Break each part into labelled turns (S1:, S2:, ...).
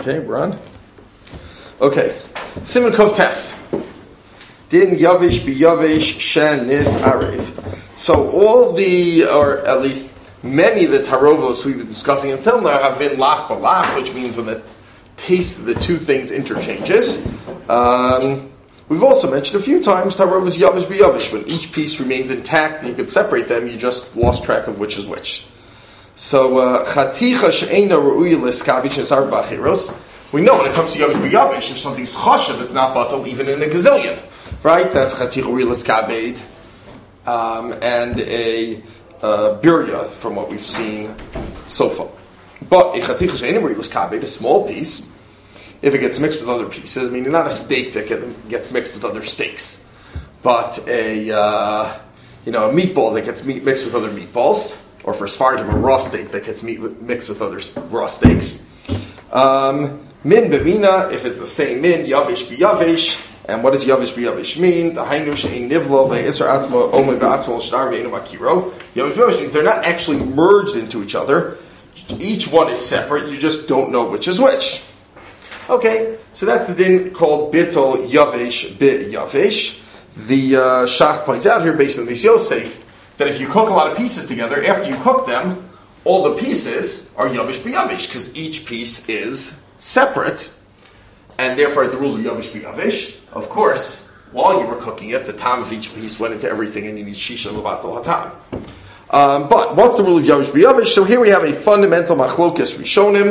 S1: Okay, we're on. Okay, Siman Kov Tes. Din Yavish Biyavish Shen Nis Arev. So all the, or at least many of the tarovos we've been discussing until now have been lach balach, which means when the taste of the two things interchanges. We've also mentioned a few times tarovos Yavish Biyavish. When each piece remains intact and you could separate them, you just lost track of which is which. So, Chaticha she'ena ru'uya l'skabish nesar b'achiros. We know when it comes to Yavish B'Yavish, if something's chashav, it's not batal even in a gazillion. Right? That's Chaticha ru'uya l'skabed. And a birya, from what we've seen so far. But a Chaticha she'ena ru'uya l'skabed, a small piece, if it gets mixed with other pieces, meaning not a steak that gets mixed with other steaks, but a meatball that gets mixed with other meatballs, or for Sfardim, a raw steak that gets mixed with other raw steaks. Min b'mina, if it's the same min, yavish b'yavish. And what does yavish b'yavish mean? The hainu she'ein nivlo ve'isra atzmo omei ba'atzmo l'shtar ve'enu makiro. Yavish b'yavish means they're not actually merged into each other. Each one is separate. You just don't know which is which. Okay, so that's the din called bittul yavish b'yavish. The Shach points out here, based on the Yosef, that if you cook a lot of pieces together, after you cook them, all the pieces are yavish b'yavish, because each piece is separate, and therefore, as the rules of yavish b'yavish, of course, while you were cooking it, the time of each piece went into everything, and you need shisha levatal hatam. But what's the rule of yavish b'yavish? So here we have a fundamental machlokes rishonim,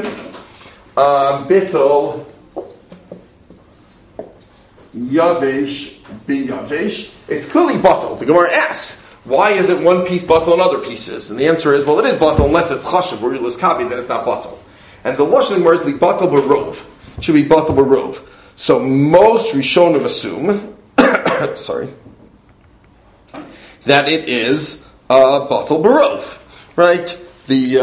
S1: bittul yavish b'yavish. It's clearly batal. The Gemara asks, why isn't one piece batal and other pieces? And the answer is, well, it is batal unless it's chashav or yulis kabi, then it's not batal. And the lashon of the Gemara is li batal b'rov. It should be batal b'rov. So most rishonim assume, that it is batal b'rov, right? The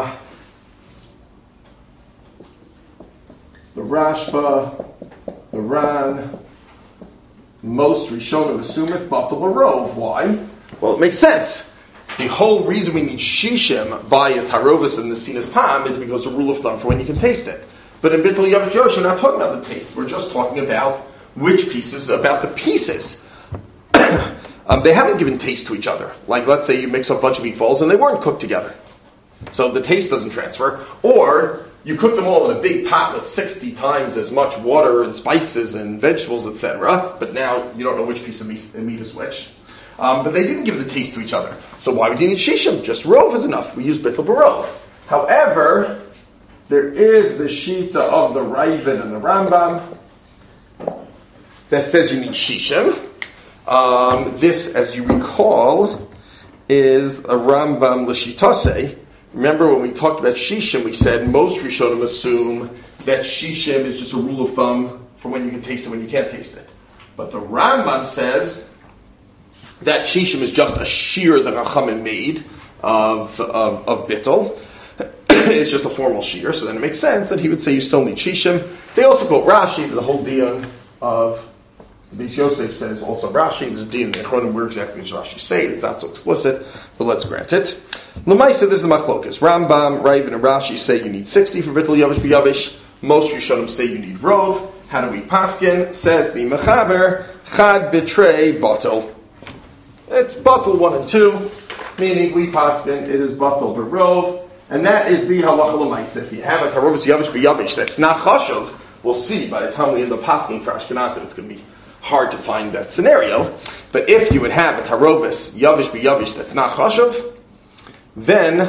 S1: Rashba, the Ran, most rishonim assume it's batal b'rov. Why? Well, it makes sense. The whole reason we need shishim by a tarovis in the sinas tam is because the rule of thumb for when you can taste it. But in bittul yavish b'yavish, we're not talking about the taste. We're just talking about which pieces, about the pieces. They haven't given taste to each other. Like, let's say you mix up a bunch of meatballs and they weren't cooked together. So the taste doesn't transfer. Or you cook them all in a big pot with 60 times as much water and spices and vegetables, etc. But now you don't know which piece of meat is which. But they didn't give the taste to each other. So why would you need shishim? Just rov is enough. We use bittul b'rov. However, there is the shita of the Raven and the Rambam that says you need shishim. This, as you recall, is a Rambam l'shitase. Remember when we talked about shishim, we said most Rishonim assume that shishim is just a rule of thumb for when you can taste it, when you can't taste it. But the Rambam says that shishim is just a shear that Rachamim made of bittul. It's just a formal shear, so then it makes sense that he would say you still need shishim. They also quote Rashi, the whole dion of Beis Yosef says also Rashi. There's a dion in Echronim where exactly does Rashi say it. It's not so explicit, but let's grant it. L'maisa, this is the machlokas. Rambam, Raven, and Rashi say you need 60 for bittul yavish b'yavish. Most Rishonim say you need rov. How do we paskin? Says the Mechaber, chad bitrei batal. It's batal 1 and 2, meaning we paskin, it is batal b'rov, and that is the halacha l'maisa. If you have a tarovos yavish b'yavish that's not chashav, we'll see by the time we end up paskin for Ashkenazim, it's going to be hard to find that scenario. But if you would have a tarovos yavish b'yavish that's not chashav, then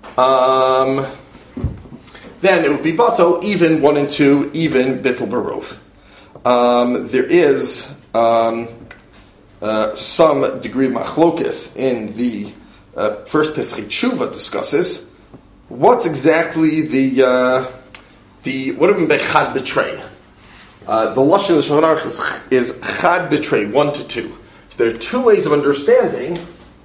S1: it would be batal, even 1 and 2, even bittul b'rov. There is some degree of machlokes in the first Pesach Tshuva discusses what's exactly the what have been chad betray. The lashon of the Shulchan Aruch is chad betray 1 to 2. So there are two ways of understanding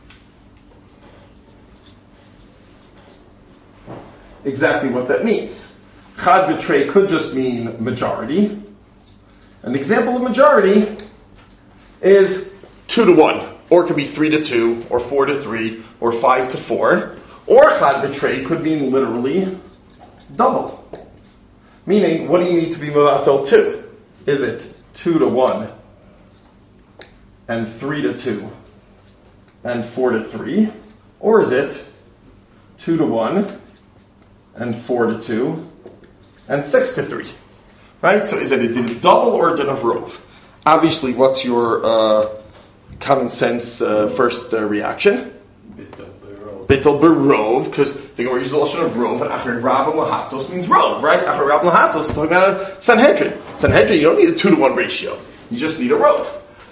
S1: exactly what that means. Chad betray could just mean majority. An example of majority is 2 to 1, or it could be 3 to 2, or 4 to 3, or 5 to 4. Or chad betray could mean literally double. Meaning, what do you need to be mevatel 2? Is it 2 to 1, and 3 to 2, and 4 to 3? Or is it 2 to 1, and 4 to 2, and 6 to 3? Right? So is it a din of double or a din of rov? Obviously, what's your common sense first reaction? Bittul berov, because the Gemara uses the lashon of rov, and achar rabim lahatos means rov, right? Achar rabim lahatos is talking about a Sanhedrin. Sanhedrin, you don't need a 2 to 1 ratio. You just need a rov.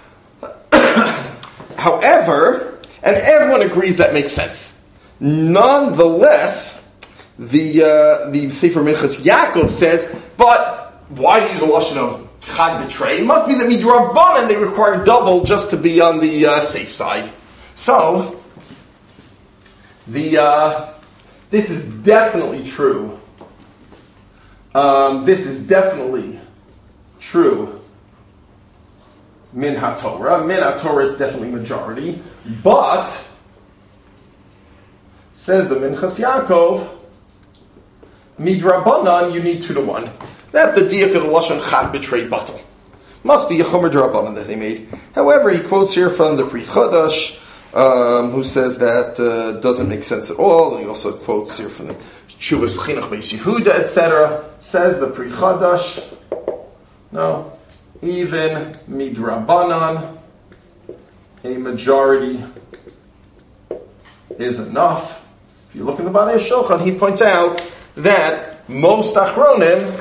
S1: However, and everyone agrees that makes sense. Nonetheless, the Sefer Minchas Yaakov says, but why do you use a lashon of chad betray? It must be that midrabanan they require double just to be on the safe side. So, this is definitely true. This is definitely true. Min HaTorah. Min HaTorah, it's definitely majority. But, says the Minchas Yaakov, midrabanan, you need 2 to 1. That's the diak of the lashon chad betray batal. Must be a chomer drabanan that they made. However, he quotes here from the Pri Chadash, who says that doesn't make sense at all. He also quotes here from the Shuvas Chinuch Beis Yehuda, etc. Says the Pri Chadash, no, even midrabanan, a majority is enough. If you look in the Banei Shulchan, he points out that most achronim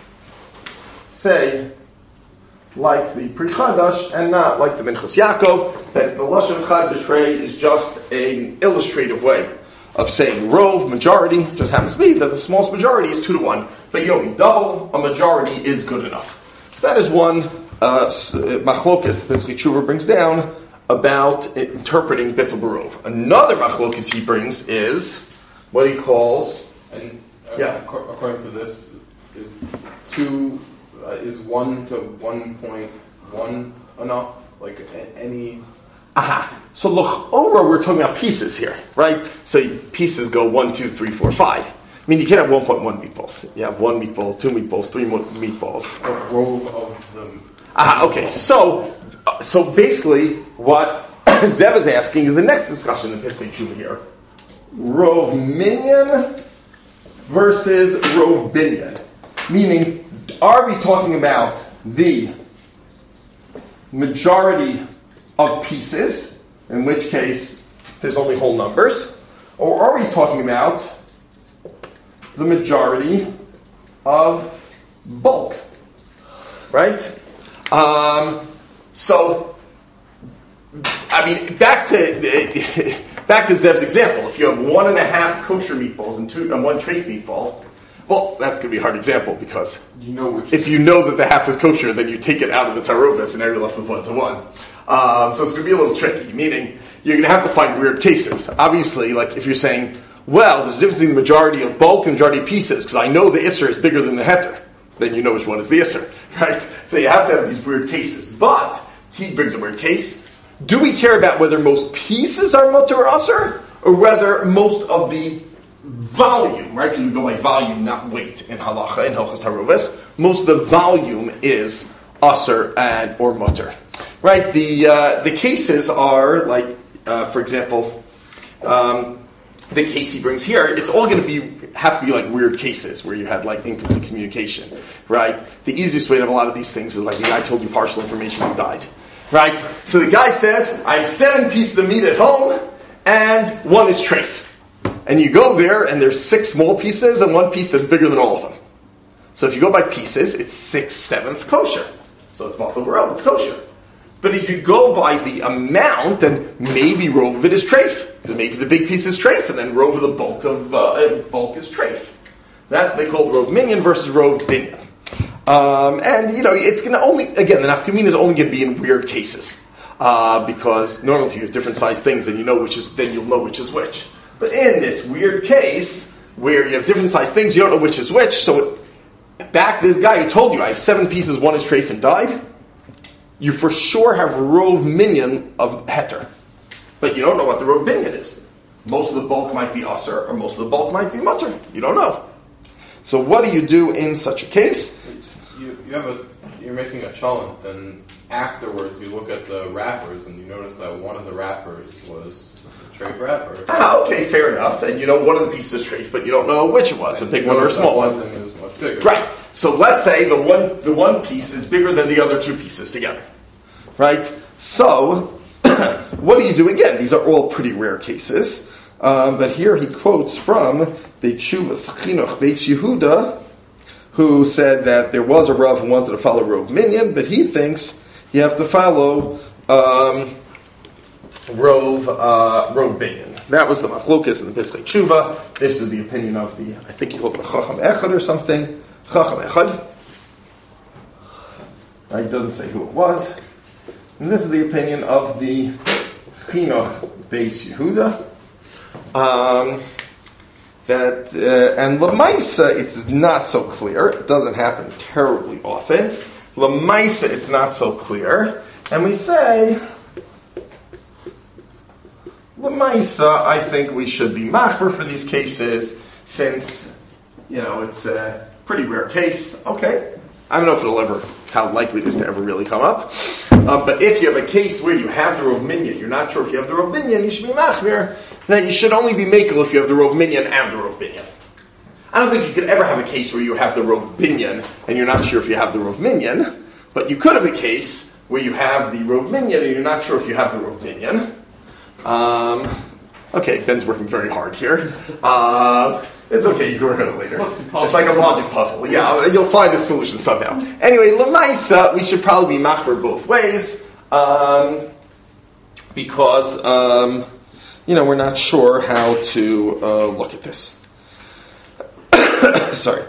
S1: say, like the Pri Chadash, and not like the Minchas Yaakov, that the lashon chad betray is just an illustrative way of saying rov, majority. Just happens to be that the smallest majority is 2 to 1, but you don't need double. A majority is good enough. So that is one machlokes that Pesach Tshuva brings down about interpreting bittul berov. Another machlokes he brings is what he calls,
S2: and according to this, is 2 is 1 to 1.1 enough? Like any.
S1: Aha. So l'chora, we're talking about pieces here, right? So pieces go 1, 2, 3, 4, 5. I mean, you can't have 1.1 meatballs. You have 1 meatball, 2 meatballs, 3 meatballs.
S2: A row of them.
S1: Aha. Okay. So basically, what Zev is asking is the next discussion in Pesach Tshuva here: rov minyan versus rov binyan. Meaning, are we talking about the majority of pieces, in which case there's only whole numbers, or are we talking about the majority of bulk? Right? So, I mean, back to Zev's example. If you have 1.5 kosher meatballs and 1 treif meatball, well, that's going to be a hard example because if you know that the half is kosher, then you take it out of the tarovis and now you're left with 1 to 1. So it's going to be a little tricky, meaning you're going to have to find weird cases. Obviously, like if you're saying, well, there's a difference between the majority of bulk and majority of pieces, because I know the isser is bigger than the heter, then you know which one is the isser, right? So you have to have these weird cases. But he brings a weird case. Do we care about whether most pieces are mutter or usser, or whether most of the volume, right? Because we go by volume, not weight in halacha, in Hilchos Tarovis. Most of the volume is usser and or mutter, right? The cases are like, for example, the case he brings here. It's all going to have to be like weird cases where you had like incomplete communication, right? The easiest way to have a lot of these things is like the guy told you partial information and died, right? So the guy says, I have 7 pieces of meat at home and 1 is treif. And you go there, and there's 6 small pieces and 1 piece that's bigger than all of them. So if you go by pieces, it's 6/7 kosher. So it's batal berov, it's kosher. But if you go by the amount, then maybe rov of it is treif. Because maybe the big piece is treif, and then rov of the bulk is treif. That's what they call rov minyan versus rov binyan. And, it's going to only, again, the nafkamina is only going to be in weird cases. Because normally if you have different sized things, then you'll know which is which. But in this weird case, where you have different sized things, you don't know which is which, so back this guy who told you, I have 7 pieces, 1 is treif and died, you for sure have rov minyan of heter. But you don't know what the rov binyan is. Most of the bulk might be usser, or most of the bulk might be mutter. You don't know. So what do you do in such a case?
S2: You're making a cholent, then afterwards you look at the wrappers and you notice that one of the wrappers was a treif wrapper.
S1: Okay, fair enough. And you know one of the pieces is treif, but you don't know which it was, a big one or a small one.
S2: One thing is much bigger.
S1: Right. So let's say the one piece is bigger than the other two pieces together. Right? So what do you do again? These are all pretty rare cases. But here he quotes from the Tshuvas Chinuch Beis Yehuda, who said that there was a Rav who wanted to follow Rov Minyan, but he thinks you have to follow Rov Binyan. That was the Machlokas in the Pischei Tshuva. This is the opinion of I think he called it Chacham Echad or something. Chacham Echad. Right, doesn't say who it was. And this is the opinion of the Chinuch Beis Yehuda. And Lamaisa, it's not so clear. It doesn't happen terribly often. Lamaisa, it's not so clear. And we say, Lamaisa, I think we should be machmer for these cases, since, it's a pretty rare case. Okay. I don't know if how likely it is to ever really come up. But if you have a case where you have the Rov Minyan, you're not sure if you have the Rov Minyan, you should be machmer. That you should only be makel if you have the Rov Minyan and the Rov Binyan. I don't think you could ever have a case where you have the Rov Binyan and you're not sure if you have the Rov Minyan, but you could have a case where you have the Rov Minyan and you're not sure if you have the Rov Binyan. Okay, Ben's working very hard here. It's okay, you can work on it later. It's like a logic puzzle. Yeah, you'll find a solution somehow. Anyway, Lamaisa, we should probably be machmer both ways, because we're not sure how to look at this. Sorry.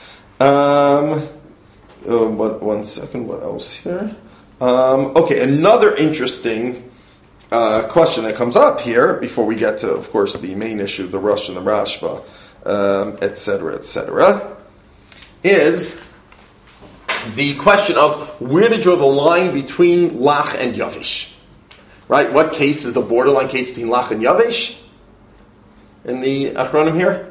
S1: One second, what else here? Okay, another interesting question that comes up here, before we get to, of course, the main issue, the Rosh and the Rashba, etc., is the question of where to draw the line between Lach and Yavish. Right? What case is the borderline case between Lach and Yavish? In the Achronim here?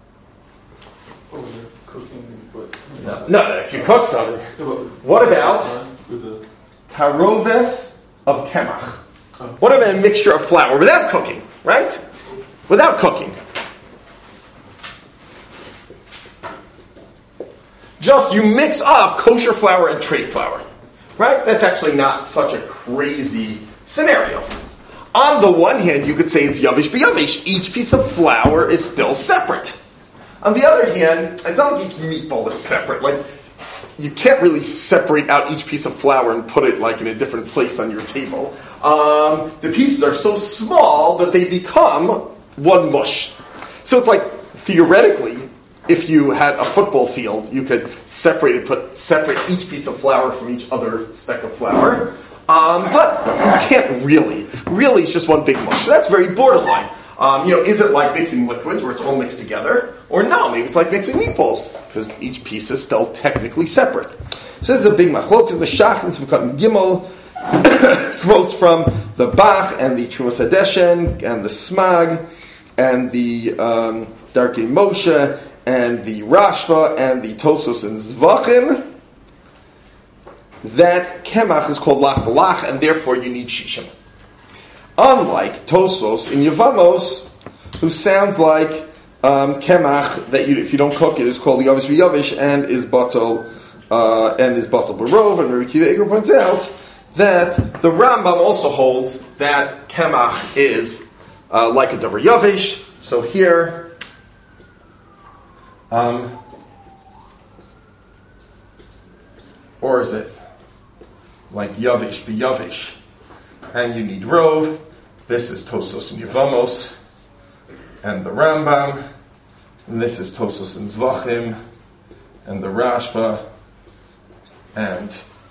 S1: No, if you cook something. What about taroves of kemach? What about a mixture of flour without cooking? Right? Without cooking. Just you mix up kosher flour and treif flour. Right? That's actually not such a crazy scenario. On the one hand, you could say it's yavish b'yavish. Each piece of flour is still separate. On the other hand, it's not like each meatball is separate. Like, you can't really separate out each piece of flour and put it like in a different place on your table. The pieces are so small that they become one mush. So it's like, theoretically, if you had a football field, you could separate each piece of flour from each other speck of flour. But you can't really. Really, it's just one big mush. So that's very borderline. Is it like mixing liquids where it's all mixed together? Or no, maybe it's like mixing meatballs, because each piece is still technically separate. So this is a big machlok, and the Shach and Sivkat Gimel quotes from the Bach and the Trumas Hadeshen and the Smag and the Darkei Moshe and the Rashba and the Tosos and Zvachim that Kemach is called Lach B'Lach, and therefore you need Shishim. Unlike Tosos in Yevamos, who sounds like Kemach, that if you don't cook it, is called Yavish V'Yavish and is Batal Barov, and Rabbi Kiva Eger points out that the Rambam also holds that Kemach is like a Davar Yavish. So here, or is it like Yavish B'Yavish? And you need Rov. This is Tosos and Yevamos and the Rambam. And this is Tosos and Zvachim and the Rashba and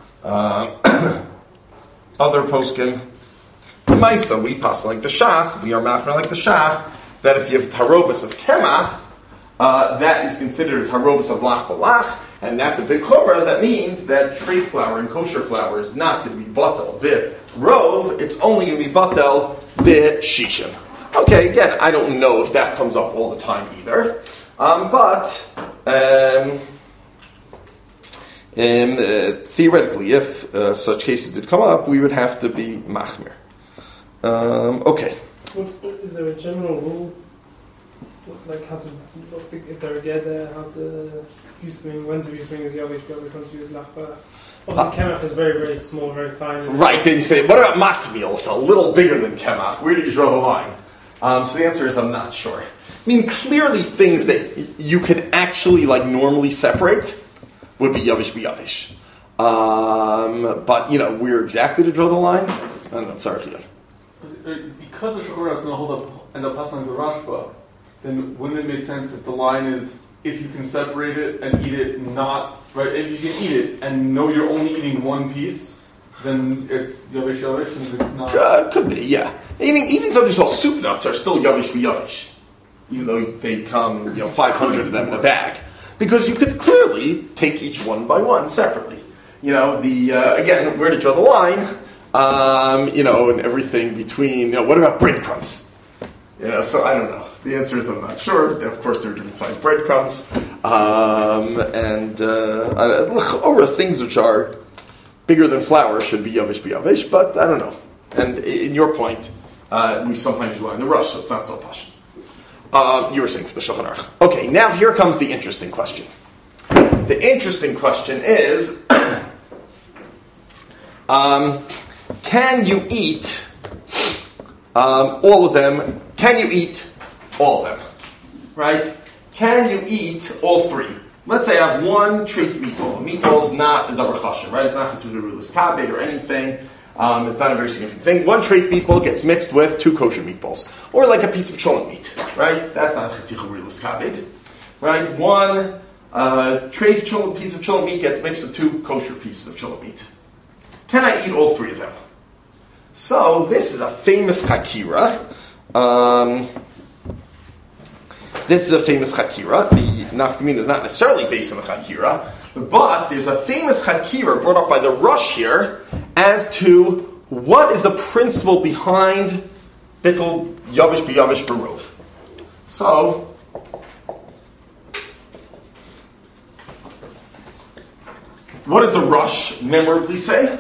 S1: other poskim. Maisa, we pass like the Shach, we are machmer like the Shach, that if you have tarovas of Kemach, that is considered tarovas of Lach B'Lach, and that's a big chumrah. That means that treif flour and kosher flour is not going to be batel b'rov, it's only going to be batel b'shishim. Okay, again, I don't know if that comes up all the time either. Theoretically, if such cases did come up, we would have to be machmir. Okay.
S3: Is there a general rule, like how to, if they're together, how to use swing, when to use swing as yavish, when to use lachbalach? Obviously, kemach is very, very small, very fine.
S1: Right, then you say, what about matzmeal? It's a little bigger than kemach. Where do you draw the line? So the answer is, I'm not sure. I mean, clearly things that you could actually, normally separate would be yavish be yavish. But, where exactly to draw the line? I'm not sorry.
S4: Because the Shulchan is going to end up passing on the Rashba, then wouldn't it make sense that the line is, if you can separate it and eat it not, right, if you can eat it and know you're only eating one piece, then it's yavish yavish and it's not...
S1: Could be, yeah. I mean, even something called soup nuts are still yavish be yavish, even though they come, 500 of them in a bag. Because you could clearly take each one by one separately. Again, where to draw the line, and everything between, what about breadcrumbs? So I don't know. The answer is I'm not sure. Of course, there are different sized breadcrumbs. Things which are bigger than flour should be yavish, but I don't know. And in your point, we sometimes rely on the rush, so it's not so posh. You were saying for the Shulchan Aruch. Okay, now here comes the interesting question. The interesting question is, can you eat all of them? Can you eat all of them? Right? Can you eat all three? Let's say I have one treif meatball. A meatball is not a davar chashuv, right? It's not a rulas kabed or anything. It's not a very significant thing. One treif meatball gets mixed with 2 kosher meatballs. Or like a piece of cholent meat, right? That's not a rulas kabed. Right? One treif piece of cholent meat gets mixed with 2 kosher pieces of cholent meat. Can I eat all 3 of them? So, this is a famous chakira. The nafkamina is not necessarily based on the chakira, but there's a famous chakira brought up by the Rosh here as to what is the principle behind bittul yavish b'yavish barov. So, what does the Rosh memorably say?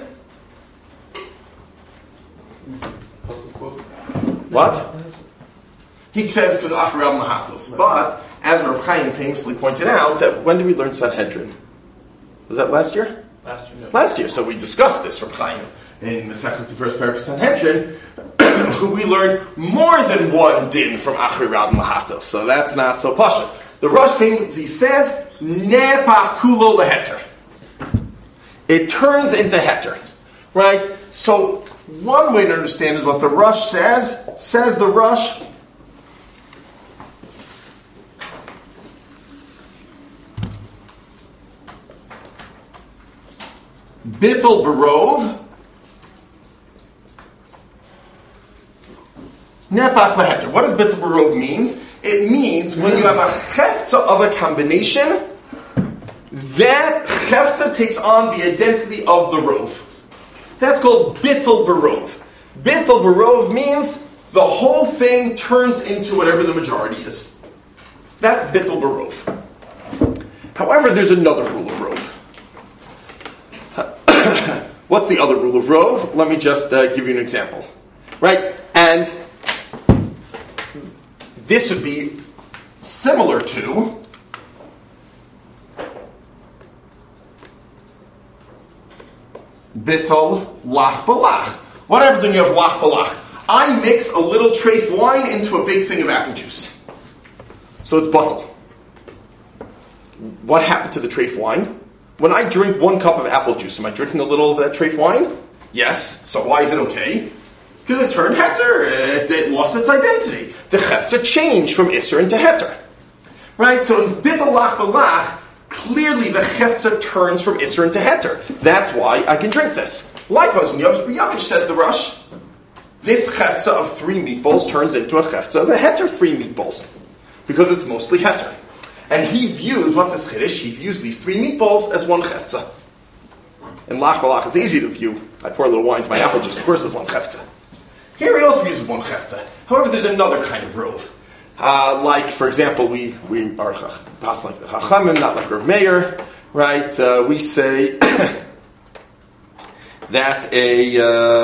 S1: What? He says because Acharab Mahatos. But as Rav Chaim famously pointed out, that when did we learn Sanhedrin? Was that last year?
S4: Last year.
S1: Last year. So we discussed this, Rav Chaim, in Masechus, the first paragraph of Sanhedrin. We learned more than one din from Acharab Mahatos. So that's not so pasha. The Rosh famously says Nepach kulo leheter. It turns into heter, right? So one way to understand is what the Rosh says. Says the Rosh, bittul barov, nepach leheter. What does bittul barov means? It means when you have a hefza of a combination, that hefza takes on the identity of the rov. That's called bittul barov. Bittul barov means the whole thing turns into whatever the majority is. That's bittul barov. However, there's another rule of rov. What's the other rule of rov? Let me just give you an example. Right? And this would be similar to bittul lach balach. What happens when you have lach balach? I mix a little treif wine into a big thing of apple juice. So it's batel. What happened to the treif wine? When I drink 1 cup of apple juice, am I drinking a little of that treif wine? Yes. So why is it okay? Because it turned heter. It lost its identity. The hefza changed from isser into heter. Right? So in bittul lach balach, clearly the hefza turns from isser into heter. That's why I can drink this. Likewise, in Yavish B'Yavish, says the Rosh, this hefza of 3 meatballs turns into a hefza of a heter 3 meatballs. Because it's mostly heter. And he views, what's his chiddush? He views these 3 meatballs as 1 hefza. In lach balach, it's easy to view. I pour a little wine into my apple juice, of course it's 1 hefza. Here he also uses 1 hefza. However, there's another kind of rov. Like, for example, we are pass like the Chachamim, not like Rav Meir, right? We say that a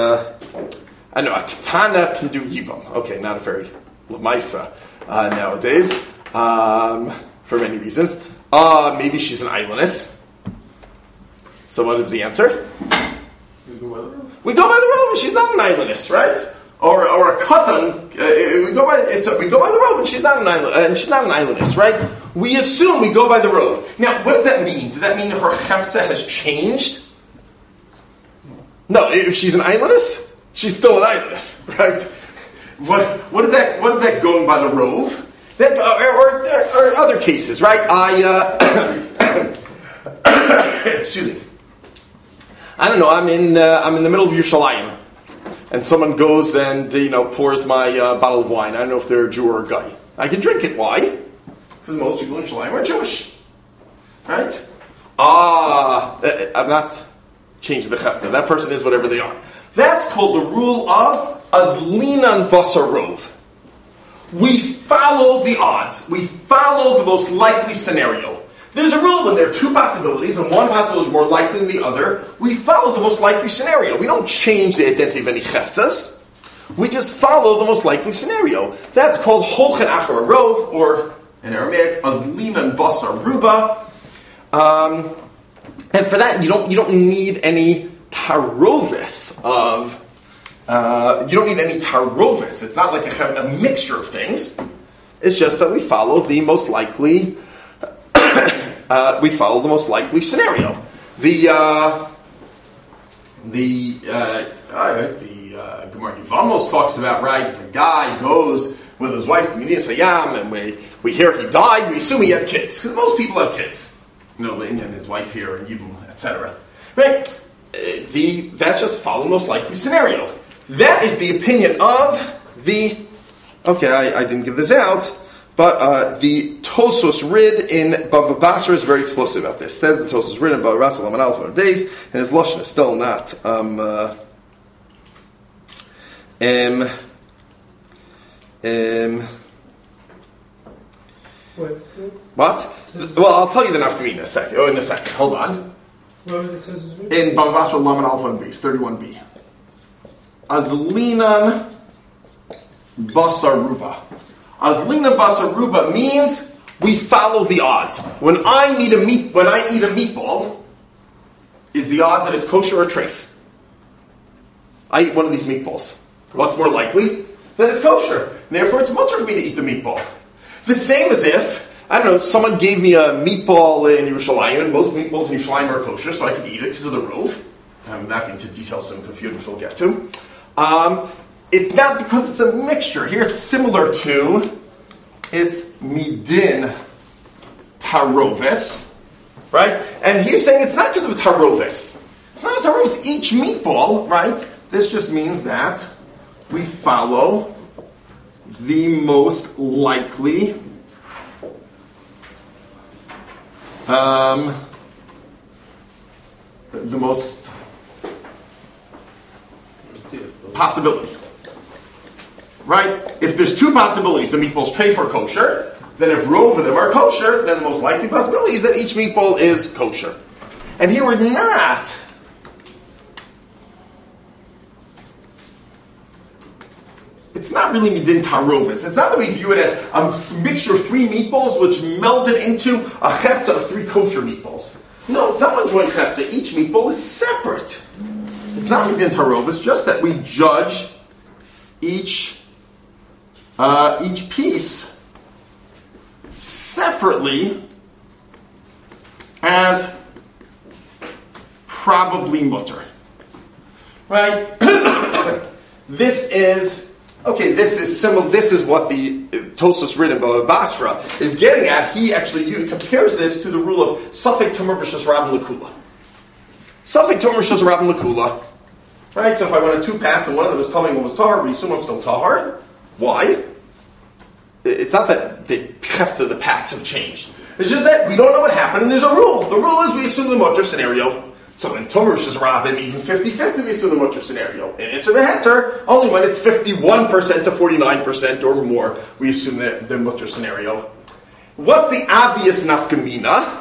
S1: Ketana can do Yibam. Okay, not a very Lamaisa nowadays, for many reasons. Maybe she's an islandess. So what is the answer? We go by the robe, and she's not an islandess, right? Or a katan, we go by the robe, and she's not an islandess, right? We assume we go by the robe. Now, what does that mean? Does that mean her chefta has changed? No, if she's an islandess, she's still an islandess, right? What is that going by the robe? That or other cases, right? Excuse me. I don't know. I'm in the middle of Yerushalayim, and someone goes and pours my bottle of wine. I don't know if they're a Jew or a guy. I can drink it. Why? Because most people in Yerushalayim are Jewish, right? I'm not changing the chefta. That person is whatever they are. That's called the rule of azlinan basarov. We follow the odds. We follow the most likely scenario. There's a rule when there are two possibilities, and one possibility is more likely than the other. We follow the most likely scenario. We don't change the identity of any cheftzas. We just follow the most likely scenario. That's called holchen achar rov, or in Aramaic, azlinan basar ruba. And for that, you don't need any tarovis of. You don't need any tarovis. It's not like a mixture of things. It's just that we follow the most likely. We follow the most likely scenario. The Gemara Yevamos talks about, right, if a guy goes with his wife to Midian Sayam and we hear he died, we assume he had kids. Because most people have kids. Lynn and his wife here and Yibum, etc. Right? That's just follow the most likely scenario. That is the opinion of the... Okay, I didn't give this out. But the Tosos Rid in Bava Basra is very explicit about this. It says the Tosos Rid in Bava Basra, Laman Alpha and Beis, and his Lashon is still not.
S3: Where's this in?
S1: What? Well, I'll tell you the nafkamina in a second. Hold on.
S3: Where was it Tosos Rid?
S1: In Bava Basra, Laman Alpha and Beis, 31b. Azlinan Basaruba. Azlina basaruba means we follow the odds. When I eat a meatball, is the odds that it's kosher or treif? I eat one of these meatballs. What's more likely? That it's kosher. Therefore, it's mutter for me to eat the meatball. The same as if, someone gave me a meatball in Yerushalayim, and most meatballs in Yerushalayim are kosher, so I could eat it because of the rove. I'm not going to detail some confusion, which we'll get to. It's not because it's a mixture. Here it's similar to, it's midin tarovis, right? And he's saying it's not because of a tarovis. It's not a tarovis. Each meatball, right? This just means that we follow the most likely the most possibility. Right? If there's two possibilities, the meatball's treif or kosher, then if rove of them are kosher, then the most likely possibility is that each meatball is kosher. And here we're not. It's not really midin tarovis. It's not that we view it as a mixture of three meatballs which melded into a chefta of three kosher meatballs. No, it's not one joint chefta. Each meatball is separate. It's not midin tarovis, just that we judge each piece separately as probably mutter. Right? This is similar. This is what the Tosos Rid in Bava Basra is getting at. He actually compares this to the rule of Safek Tomer B'Shas Rabban L'Kula. Safek Tomer B'Shas Rabban L'Kula. Right? So if I went on two paths and one of them was telling me one was tahar, we assume I'm still tahar. Why? It's not that the chefts of the paths have changed. It's just that we don't know what happened and there's a rule. The rule is we assume the mutter scenario. So in Tomer Rishus Rabbim, even 50-50 we assume the mutter scenario. In Isser Beheter, only when it's 51% to 49% or more, we assume the mutter scenario. What's the obvious nafkamina?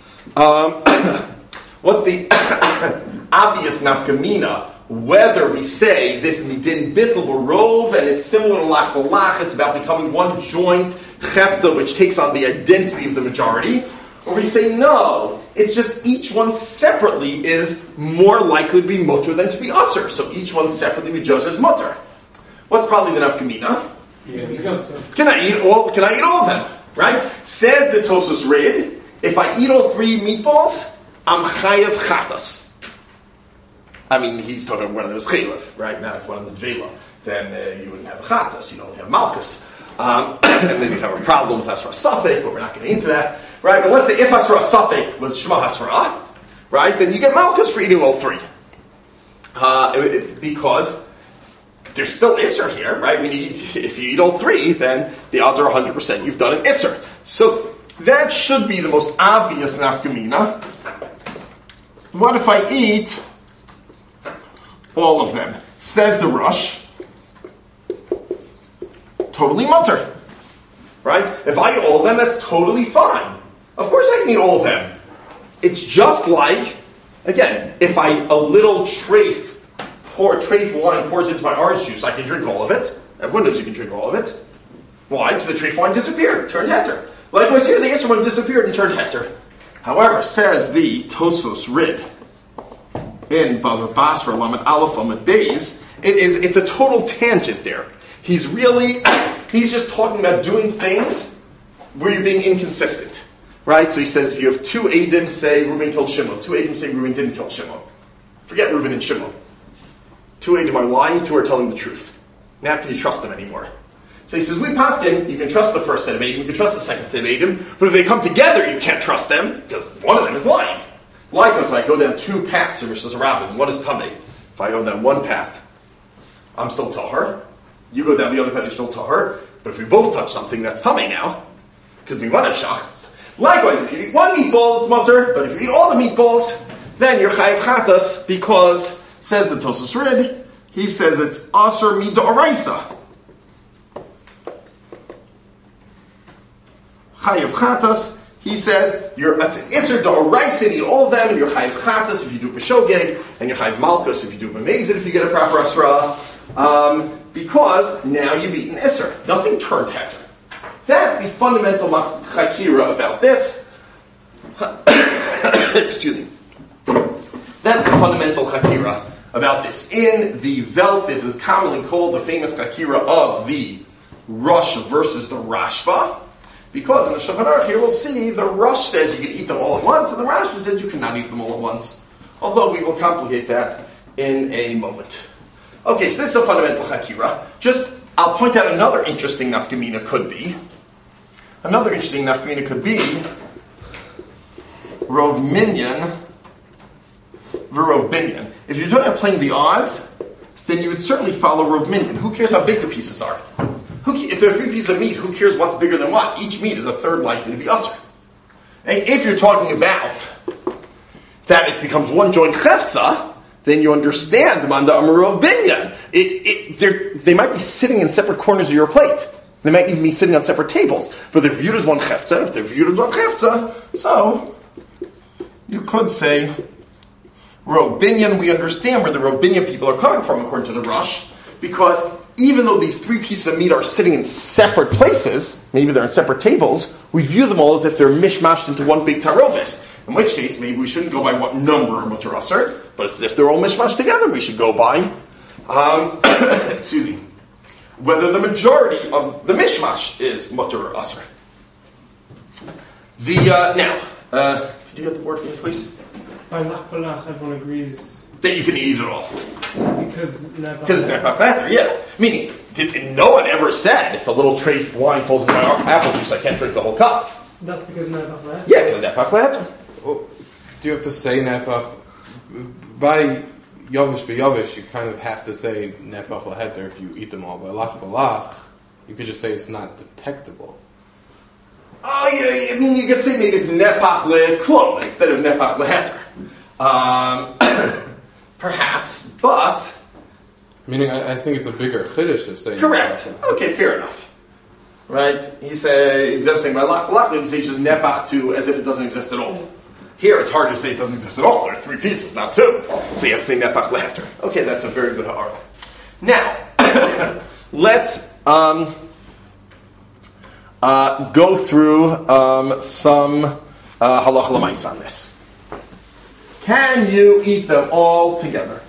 S1: What's the obvious nafkamina? Whether we say this midin bittul barov and it's similar to lach balach, it's about becoming one joint chefza which takes on the identity of the majority, or we say no, it's just each one separately is more likely to be mutter than to be usher. So each one separately we judge as mutter. What's probably the nafkamina? Can I eat all of them? Right? Says the Tosos Rid, if I eat all 3 meatballs, I'm chayav chatas. I mean, he's talking about one of them is chaylev, right? Now, if one of them is vela, then you wouldn't have a chatas, you'd only have malchus. And then you'd have a problem with Asra Safek, but we're not getting into that, right? But let's say if Asra Safek was Shema Hasra, right, then you get malchus for eating all 3. Because there's still Isser here, right? If you eat all 3, then the odds are 100% you've done an Isser. So that should be the most obvious nafkamina. What if I eat all of them? Says the Rush, totally mutter, right? If I eat all of them, that's totally fine. Of course I can eat all of them. It's just like, again, if a little trafe wine pours into my orange juice, I can drink all of it. Everyone knows you can drink all of it. Why? Because the trafe wine disappeared, turned heter. Likewise here, the Isser one disappeared and turned heter. However, says the Tosfos Rid in Baba Basra, Lamed Aleph, Lamed Beis, it's a total tangent there. He's just talking about doing things where you're being inconsistent. Right? So he says if you have 2 Eidim say Reuben killed Shimon, 2 Eidim say Reuben didn't kill Shimon. Forget Reuben and Shimon. 2 Eidim are lying, 2 are telling the truth. Now can you trust them anymore? So he says, we paskin, you can trust the first set of Eidim, you can trust the second set of Eidim, but if they come together, you can't trust them, because one of them is lying. Likewise, when I go down 2 paths in Rishus Rabbim, one is Tameh. If I go down one path, I'm still Tahar. You go down the other path, you're still Tahar. But if we both touch something, that's Tameh now, because we run a shach. Likewise, if you eat 1 meatball, it's mutter, but if you eat all the meatballs, then you're chayav chatas, because, says the Tosas Rid, he says it's aser mida oraisa. Chayav chatas, he says, that's an Isser D'Oraisa, you eat all of them, and you're Chayav Chatas if you do B'Shogeg, and you're Chayav Malchus if you do B'Mezid if you get a proper Asra, because now you've eaten Isser. Nothing turned heter. That's the fundamental Chakira about this. Excuse me. That's the fundamental Chakira about this. In the Velt, this is commonly called the famous Chakira of the Rosh versus the Rashba. Because in the Shulchan Aruch here we'll see the Rosh says you can eat them all at once, and the Rashba says you cannot eat them all at once. Although we will complicate that in a moment. Okay, so this is a fundamental Chakira. I'll point out another interesting nafkamina could be. Another interesting nafkamina could be Rov Minyan v'Rov Binyan. If you're doing playing the odds, then you would certainly follow Rov Minyan. Who cares how big the pieces are? If there are 3 pieces of meat, who cares what's bigger than what? Each meat is a third likely to be usher. And if you're talking about that it becomes one joint chefza, then you understand the manda amaro of binyan. They might be sitting in separate corners of your plate. They might even be sitting on separate tables. But they're viewed as one chefza. If they're viewed as one chefza, so you could say Rov Binyan. We understand where the Rov Binyan people are coming from according to the Rush, because even though these 3 pieces of meat are sitting in separate places, maybe they're on separate tables, we view them all as if they're mishmashed into one big tarovis. In which case, maybe we shouldn't go by what number are mutter aser, but as if they're all mishmashed together, we should go by, excuse me, whether the majority of the mishmash is mutter aser. Could you get the board for me, please?
S3: By Nachbalach, everyone agrees
S1: that you can eat it all.
S3: Because
S1: Nefach Letter, yeah. Meaning, no one ever said, if a little tray of wine falls into my apple juice, I can't drink the whole cup.
S3: That's because Nefach Letter?
S1: Yeah, because of Nefach Letter.
S2: Well, do you have to say Nefach? By Yovish B'Yovish, you kind of have to say Nefach Leheter if you eat them all. By Lach B'Lach, you could just say it's not detectable.
S1: Oh, yeah, I mean, you could say maybe it's Nefach Leklom instead of Nefach Leheter. Perhaps, but
S2: Meaning, I think it's a bigger chiddush to say.
S1: correct. Okay, fair enough. Right? He's saying by lach teaches nepach to as if it doesn't exist at all. Here, it's hard to say it doesn't exist at all. There are 3 pieces, not 2. So you have to say nepach lehefter. Okay, that's a very good ha'ara. Now, let's go through some halacha l'mais on this. Can you eat them all together?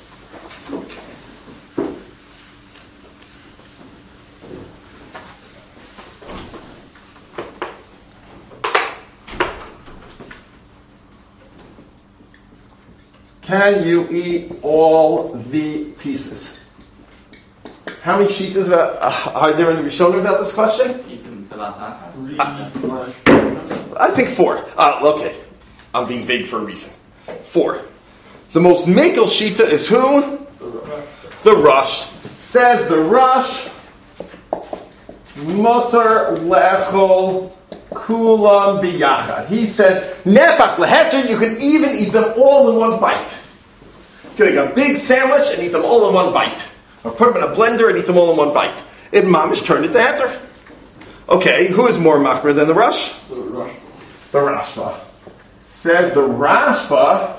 S1: Can you eat all the pieces? How many shitas are there in the Rishonim about this question? I think 4. Okay, I'm being vague for a reason. 4. The most makel shita is who? The Rosh. Says the Rosh, Motor lechol kulam biyachad. He says, nepach leheter, you can even eat them all in one bite. You can make a big sandwich and eat them all in one bite. Or put them in a blender and eat them all in one bite. It mamish turned into heter. Okay, who is more machmer than the Rosh?
S4: The Rosh.
S1: The Rashba. Says the Rashba,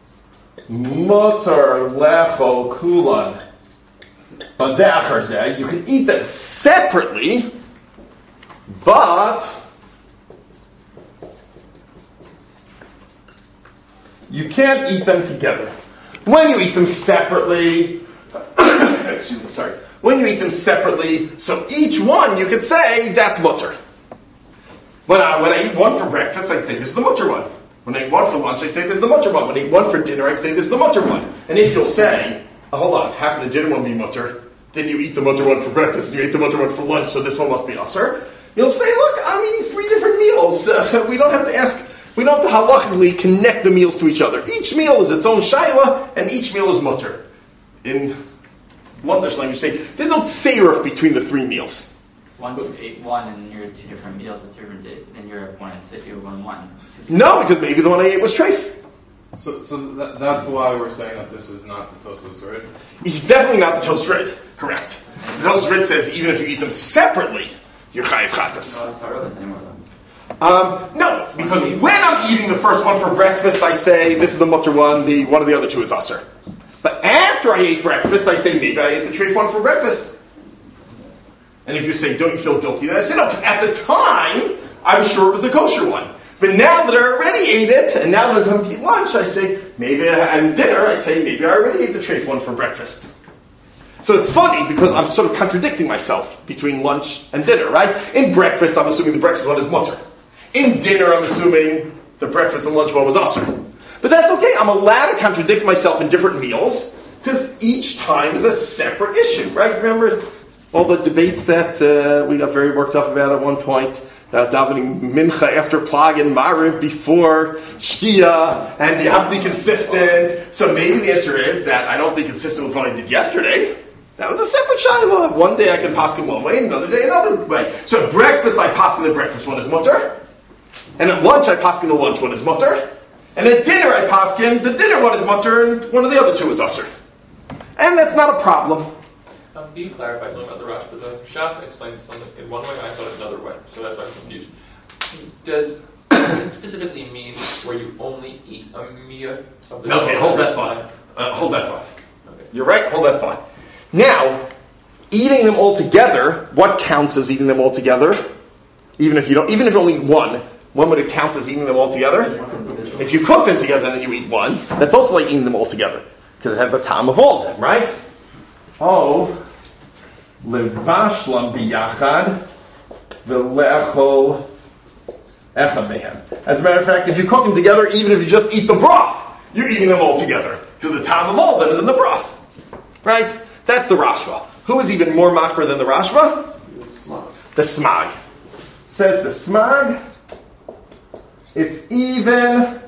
S1: Motor lechol kulan bazeh achar zeh. You can eat them separately, but you can't eat them together. When you eat them separately, excuse me, sorry. When you eat them separately, so each one you could say that's mutter. When I eat one for breakfast, I say this is the mutter one. When I eat one for lunch, I say this is the mutter one. When I eat one for dinner, I say this is the mutter one. And if you'll say, hold on, how can the dinner one be mutter? Didn't you eat the mutter one for breakfast and you ate the mutter one for lunch, so this one must be usher? You'll say, look, I'm eating 3 different meals. We don't have to halachically connect the meals to each other. Each meal is its own shayla, and each meal is mutter. In Londonish language, say there's no tseiruf between the 3 meals.
S5: Once you ate one and you're 2 different meals, it's different. Then you're 1 and 2, you're 1.
S1: No, because maybe the one I ate was treif.
S2: So that's why we're saying that this is not the Tosfos Rid.
S1: He's definitely not the Tosfos Rid. Correct. The Tosfos Rid says even if you eat them separately, you're chayiv chatas.
S5: No, it's haruvas anymore though.
S1: No, because when I'm eating the first one for breakfast, I say this is the mutter one. The one of the other 2 is usher. But after I ate breakfast, I say maybe I ate the treif one for breakfast. And if you say, don't you feel guilty? Then I say, no, because at the time, I'm sure it was the kosher one. But now that I already ate it, and now that I'm going to eat lunch, I say, and dinner, I say, maybe I already ate the treif one for breakfast. So it's funny, because I'm sort of contradicting myself between lunch and dinner, right? In breakfast, I'm assuming the breakfast one is mutter. In dinner, I'm assuming the breakfast and lunch one was usher. But that's okay, I'm allowed to contradict myself in different meals, because each time is a separate issue, right? Remember all the debates that we got very worked up about at one point, davening mincha after plag and mariv before shkia, and you have to be consistent. So maybe the answer is that I don't be consistent with what I did yesterday. That was a separate shayla. One day I can paskin one way, another day another way. So at breakfast I paskin the breakfast one is mutter, and at lunch I paskin the lunch one is mutter, and at dinner I paskin the dinner one is mutter, and one of the other 2 is usher. And that's not a problem.
S6: Being clarified something about the Rosh, but the Shach explains something in one way, I thought it another way, so that's why I'm confused. Does it specifically mean where you only eat a miyah of the
S1: Okay, hold that thought. Hold that thought.
S6: Okay.
S1: You're right, hold that thought. Now, eating them all together, what counts as eating them all together? Even if you only eat one, when would it count as eating them all together? If you cook them together and then you eat one, that's also like eating them all together. Because it has the time of all of them, right? Oh, levashlam biyachad v'le'echol echad mehem. As a matter of fact, if you cook them together, even if you just eat the broth, you're eating them all together. Because the time of all of them is in the broth. Right? That's the Rashba. Who is even more machmer than the Rashba? The Smag. Says the Smag, it's even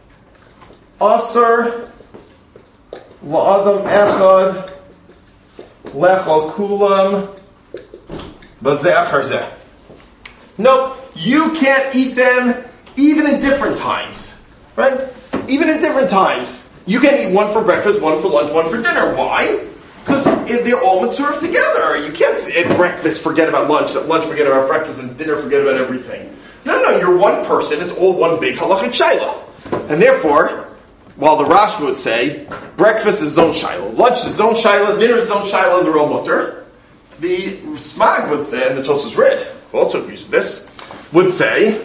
S1: Asr la'adam echad lechol kulam bazeh achar zeh. Nope, you can't eat them even in different times. Right? even at different times. You can eat one for breakfast, one for lunch, one for dinner. Why? Because they're all mitzvah together. You can't at breakfast forget about lunch, at lunch forget about breakfast, and dinner forget about everything. No, you're one person. It's all one big halachic shaila. And therefore, while the Rashba would say, breakfast is zon shaila, lunch is zon shaila, dinner is zon shaila, and they're all mutter, the Smag would say, and the Tosas Rid, who also agrees with this, would say,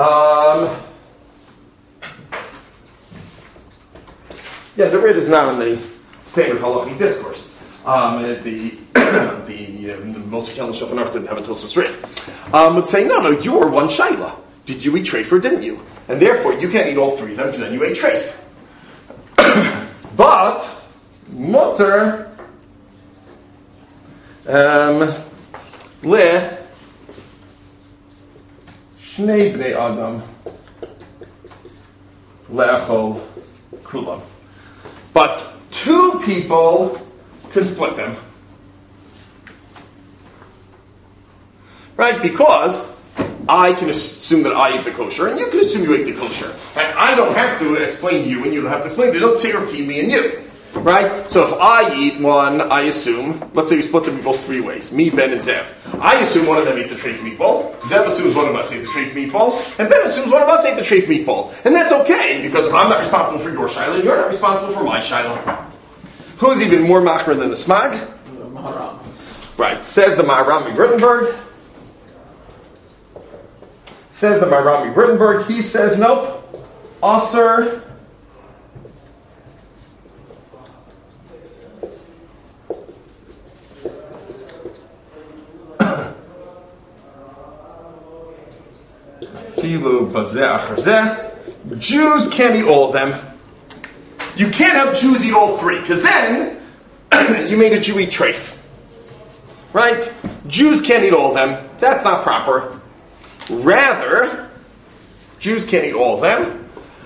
S1: the Rid is not in the standard halachic discourse. The Moshe Shulchan Aruch didn't have a Tosas Rid. Would say, no, you were one shaila. Did you eat treif or didn't you? And therefore, you can't eat all three of them because then you ate treif. But mutter le shnei bnei adam le'achol kulam. But two people can split them, right? Because I can assume that I ate the kosher, and you can assume you ate the kosher. And I don't have to explain to you, and you don't have to explain. They don't tzir between me and you. Right? So if I eat one, I assume, let's say we split the meatballs three ways. Me, Ben, and Zev. I assume one of them ate the treif meatball. Zev assumes one of us ate the treif meatball. And Ben assumes one of us ate the treif meatball. And that's okay, because I'm not responsible for your shiloh, and you're not responsible for my shiloh. Who's even more machmer than the Smag?
S6: The Maharam.
S1: Right. Says the Maharam McGrittenberg. He says, nope. Aser. Jews can't eat all of them. You can't have Jews eat all three, because then you made a Jew eat treif. Right? Jews can't eat all of them. That's not proper. Rather, Jews can't eat all of them.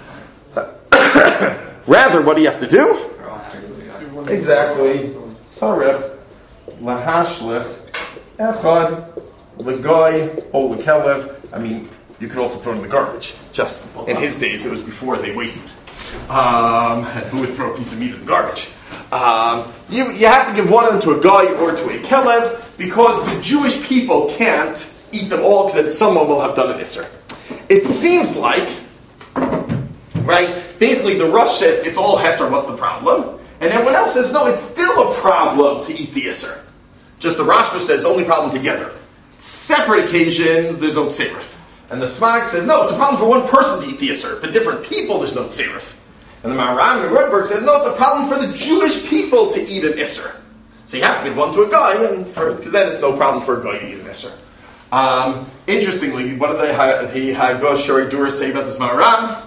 S1: Rather, what do you have to do? Exactly. Saref, lahashlich, echad, legoy, o lekelev. I mean, you could also throw it in the garbage. Just in his days, it was before they wasted. And who would throw a piece of meat in the garbage? You have to give one of them to a guy or to a kelev, because the Jewish people can't eat them all, because then someone will have done an isser. It seems like, right, basically the Rush says it's all heter, what's the problem? And everyone else says, no, it's still a problem to eat the isser. Just the Rashba says only problem together. Separate occasions, there's no tserif. And the Smag says, no, it's a problem for one person to eat the isser, but different people, there's no tserif. And the Maharam and Rudberg says, no, it's a problem for the Jewish people to eat an isser. So you have to give one to a guy, and then it's no problem for a guy to eat an isser. Interestingly, what did the Hagosh Shori Dura say about this Maharam?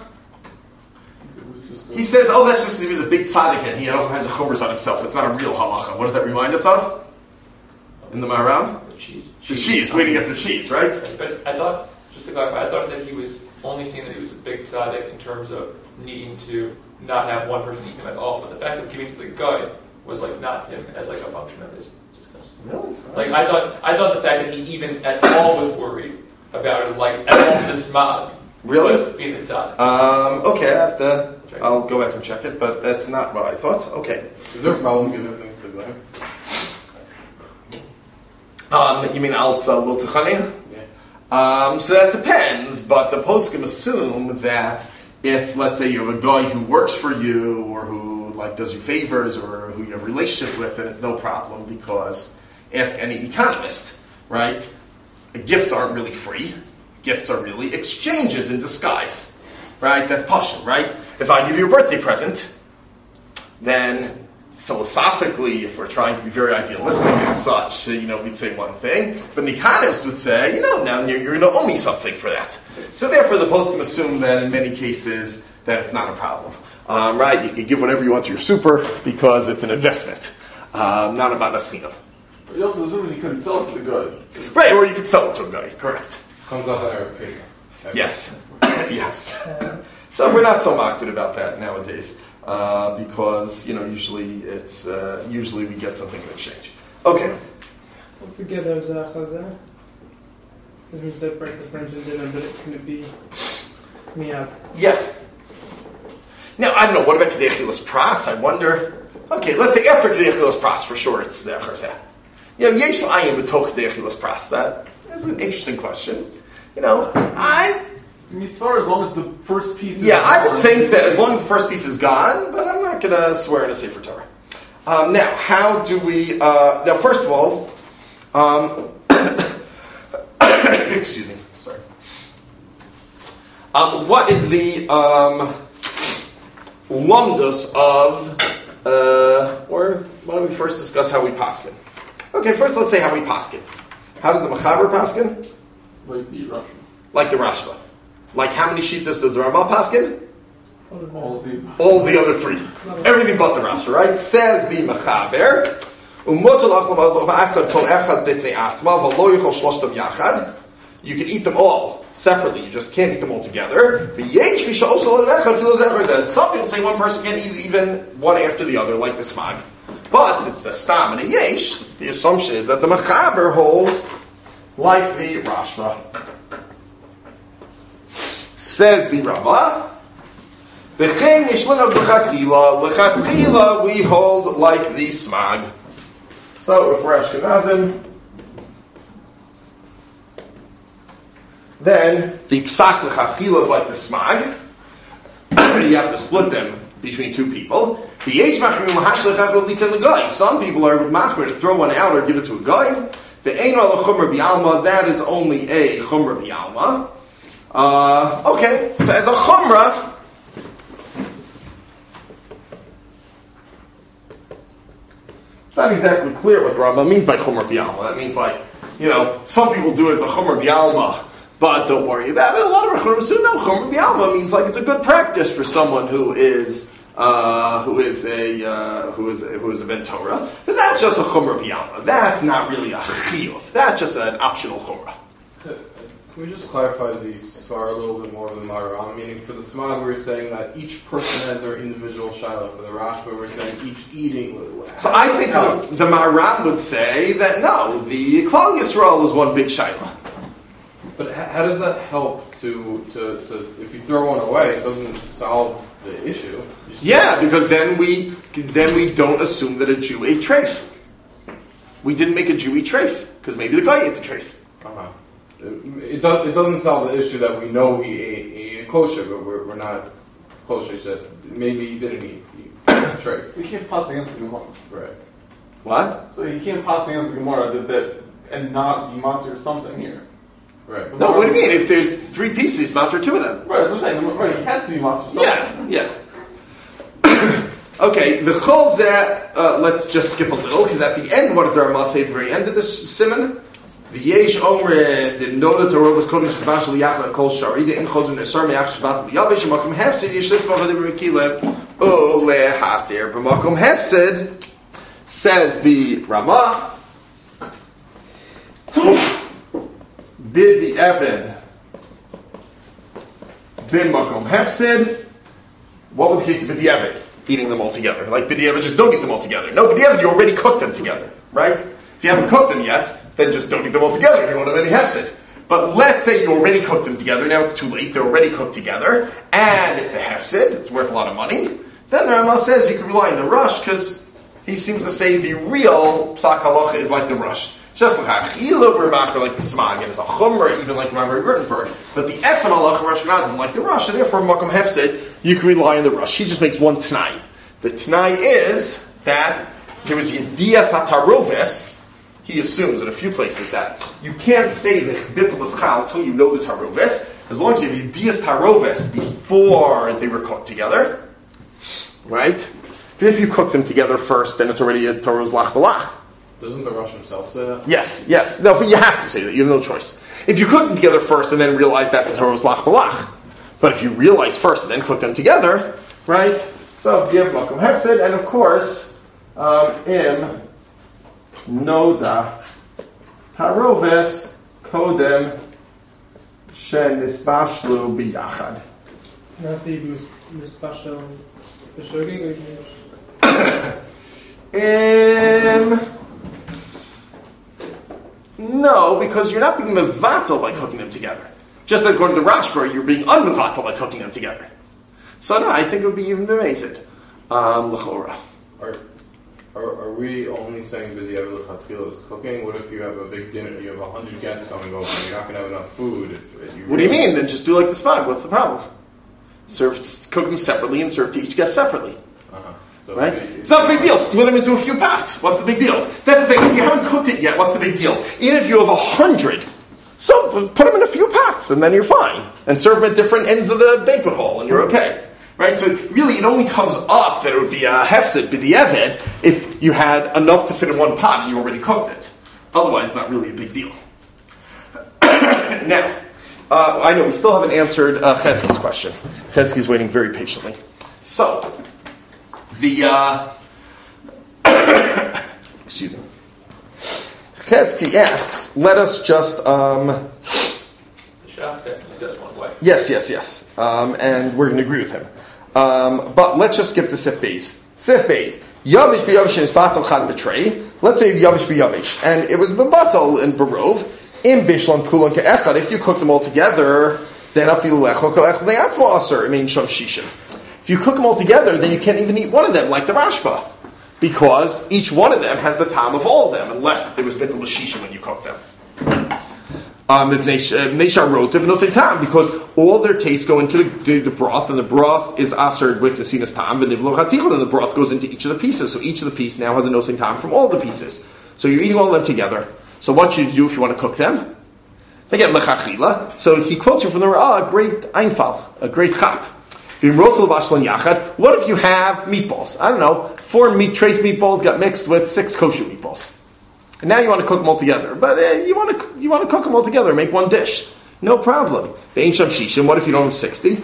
S1: He says, that's just because he was a big tzaddik and he had all kinds of chomers on himself. It's not a real halacha. What does that remind us of? In the Maharam?
S6: The cheese.
S1: The cheese, waiting after cheese, right?
S6: But I thought, just to clarify, I thought that he was only saying that he was a big tzaddik in terms of needing to not have one person eat him at all. But the fact of giving to the guy was like not him as like a function of his.
S1: No.
S6: Like I thought the fact that he even at all was worried about it, like at all the Smag.
S1: Really?
S6: Was being a tzaddik.
S1: Okay, I'll go back and check it, but that's not what I thought. Okay.
S2: Is there a problem giving things to Glenn?
S1: You mean Alza Lotachania?
S2: Yeah.
S1: So that depends, but the poskim assume that if, let's say, you have a guy who works for you, or who does you favors, or who you have a relationship with, then it's no problem, because ask any economist, right? Gifts aren't really free. Gifts are really exchanges in disguise, right? That's pashut, right? If I give you a birthday present, then philosophically, if we're trying to be very idealistic and such, we'd say one thing, but an economist would say, now you're going to owe me something for that. So therefore, the poskim assume that in many cases that it's not a problem, right? You can give whatever you want to your super because it's an investment, not about naschina.
S4: But he also assumed he couldn't sell it to the guy.
S1: Right, or you could sell it to a guy, correct.
S2: Comes off of Erev Pesach.
S1: Yes. Yes. So we're not so makbid about that nowadays, because usually we get something in exchange. Okay.
S3: What's the get of Zachazah? Because we said breakfast, lunch, and dinner, but it can be miyat.
S1: Yeah. Now, I don't know, what about Kedei Achilas Pras? I wonder. Okay, let's say after Kedei Achilas Pras, for sure it's Zecher Zeh. Yesh L'Ayin B'toch Kedei Achilas Pras. That is an interesting question. I
S4: mean, as far as long as the first piece is
S1: I would
S4: gone,
S1: think that as long as the first piece is gone, but I'm not going to swear in a Sefer Torah. Now, how do we... now, first of all... excuse me, sorry. What is the lumdus of... or why don't we first discuss how we paskin? Okay, first let's say how we paskin. How does the Mechaber paskin?
S4: like the Russian.
S1: Like the Rashba. Like how many shittas does the Ramah paskin?
S4: All of the
S1: All the other three. Everything but the Rashba, right? Says the Mechaber. You can eat them all separately. You just can't eat them all together. Some people say one person can't eat even one after the other, like the Smag. But since the Stam and a Yesh, the assumption is that the Mechaber holds like the Rashba. Says the Rama, L'chatchila, we hold like the Smag. So if we're Ashkenazim, then the Psak L'chatchila is like the Smag. You have to split them between two people. Some people are machmer to throw one out or give it to a guy. That is only a chumrah b'alma. Okay, so as a chumrah, it's not exactly clear what Rama means by chumrah b'alma. That means some people do it as a chumrah b'alma, but don't worry about it. A lot of Rechurim say no, chumrah b'alma means like it's a good practice for someone who is a ben Torah, but that's just a chumrah b'alma. That's not really a chiyuv. That's just an optional chumrah.
S2: Can we just clarify the Svar a little bit more than Maram? Meaning, for the Smag, we're saying that each person has their individual shiloh. For the Rashba, we're saying each eating.
S1: So I think the Maram would say that no, the Klal Yisrael is one big shiloh.
S2: But how does that help to if you throw one away, it doesn't solve the issue?
S1: Yeah, because then we don't assume that a Jew ate treif. We didn't make a Jew eat treif because maybe the guy ate the treif.
S2: Uh-huh. It doesn't solve the issue that we know he ate kosher, but we're not kosher. That maybe he didn't eat treif.
S4: We can't pass against the Gemara.
S2: Right.
S1: What?
S4: So he can't pass against the Gemara that and not be matir or something here.
S2: Right.
S1: No, what do you mean? If there's three pieces, matter two of them.
S4: Right, that's what I'm saying. Right, he has to be matir or something.
S1: Yeah. Okay, the chol zeh, let's just skip a little, because at the end, what does the Ramah say at the very end of this simon? V'yesh omre the noda Torah with kodesh shvash liyachla kol shari the in chozim nesar me'ach shvat b'yavish b'makom hefsid yishlis b'avadim rekilev ulehater b'makom hefsid, says the Ramah, bid the Evan bin makom hefsid. What was the case of b'diavad? Eating them all together. Like b'diavad, just don't eat them all together. No, b'diavad, you already cooked them together, right? If you haven't cooked them yet, then just don't eat them all together. You won't have any hefsid. But let's say you already cooked them together. Now it's too late. They're already cooked together, and it's a hefsid. It's worth a lot of money. Then the Ramah says you can rely on the rush because he seems to say the real psak halacha is like the rush. Just like achila, we're maker like the smag, and it's a chumrah, even like the Mamre Gutenberg. But the etzem halacha rush grazim like the rush, and therefore makom hefsid, you can rely on the rush. He just makes one t'nai. The t'nai is that there was yedias hataroves. He assumes in a few places that you can't say the bittul was chal until you know the taroves, as long as you have yedias taroves before they were cooked together, right? But if you cook them together first, then it's already a Torah's lach balach.
S2: Doesn't the Rush himself say that?
S1: Yes. No, but you have to say that. You have no choice. If you cook them together first and then realize that's the Torah's lach balach, but if you realize first and then cook them together, right? So give makom hefsid, and of course, im noda taroves kodem shenisbashlu biyachad.
S3: That's the mispashel b'shogeg.
S1: No, because you're not being mevatel by cooking them together. Just like according to the Rashba, you're being unmevatel by cooking them together. So no, I think it would be even b'mezid. L'chora.
S2: Are we only saying that the Lechatchila is cooking? What if you have a big dinner, you have 100 guests coming over, and you're not going to have enough food?
S1: What do you mean? Then just do like the spag. What's the problem? Cook them separately and serve to each guest separately.
S2: So
S1: right? It's not a big deal. Split them into a few pots. What's the big deal? That's the thing. If you haven't cooked it yet, what's the big deal? Even if you have 100, so put them in a few pots, and then you're fine. And serve them at different ends of the banquet hall, and you're okay. Right? So really, it only comes up that it would be a hefset b'di'eved if you had enough to fit in one pot and you already cooked it. Otherwise, it's not really a big deal. Now, I know we still haven't answered Chesky's question. Chesky's waiting very patiently. So, excuse me. Chesky asks, let us just
S6: The chef technically says one way.
S1: Yes. And we're going to agree with him. But let's just skip to Sif Beis. Sif Beis. Yavish b'yavish is batal chan betray. Let's say yavish b'yavish. And it was b'batal and barov. In bishlan kulon ke'echad. If you cook them all together, then afilu lechol k'lechol le'atzmo aser. It means sham shishim. If you cook them all together, then you can't even eat one of them, like the Rashba. Because each one of them has the time of all of them, unless there was bittul b'shishim when you cook them. Because all their tastes go into the broth, and the broth is asered with nesinas tam, and the broth goes into each of the pieces. So each of the pieces now has a nosing tam from all the pieces. So you're eating all of them together. So what should you do if you want to cook them? Again, lechachila. So he quotes you from the a great einfal, a great chap. What if you have meatballs? I don't know, 4 trace meatballs got mixed with 6 kosher meatballs. And now you want to cook them all together. But you want to cook them all together and make one dish. No problem. What if you don't have 60?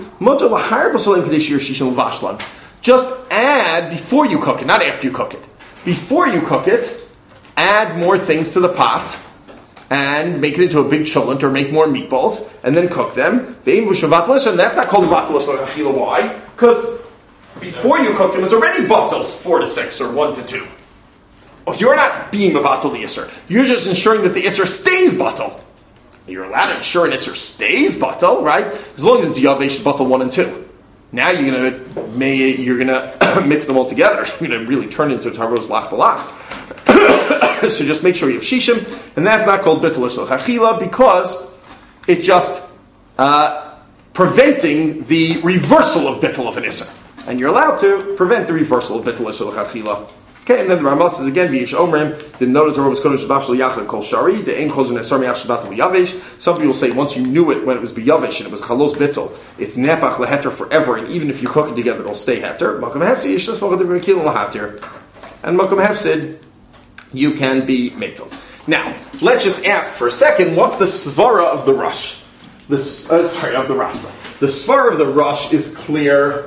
S1: Just add, before you cook it, not after you cook it. Before you cook it, add more things to the pot and make it into a big cholent or make more meatballs and then cook them. And that's not called vatalos. Why? Because before you cook them, it's already battles 4 to 6 or 1 to 2. Oh, you're not being mevatel the isser. You're just ensuring that the isser stays batel. You're allowed to ensure an isser stays batel, right? As long as it's yavesh batel 1 and 2. Now you're gonna mix them all together. You're gonna really turn it into a taros lach balach. So just make sure you have shishim, and that's not called bittul chachila because it's just preventing the reversal of bittul of an isser, and you're allowed to prevent the reversal of bittul chachila. Okay, and then the Rambam says again, "V'yish omrim the noted Torah was kodesh b'shul yachad kol shari the ein chozun esar miyach shabbat v'yavish." Some people say once you knew it when it was b'yavish and it was chalos bittul, it's nepach leheter forever, and even if you cook it together, it'll stay heter. Makom hefsid yishlas v'chad v'kil lahatir, and makom hefsid you can be makel. Now let's just ask for a second: what's the svara of the Rush? Of the Rashba. The svara of the Rush is clear.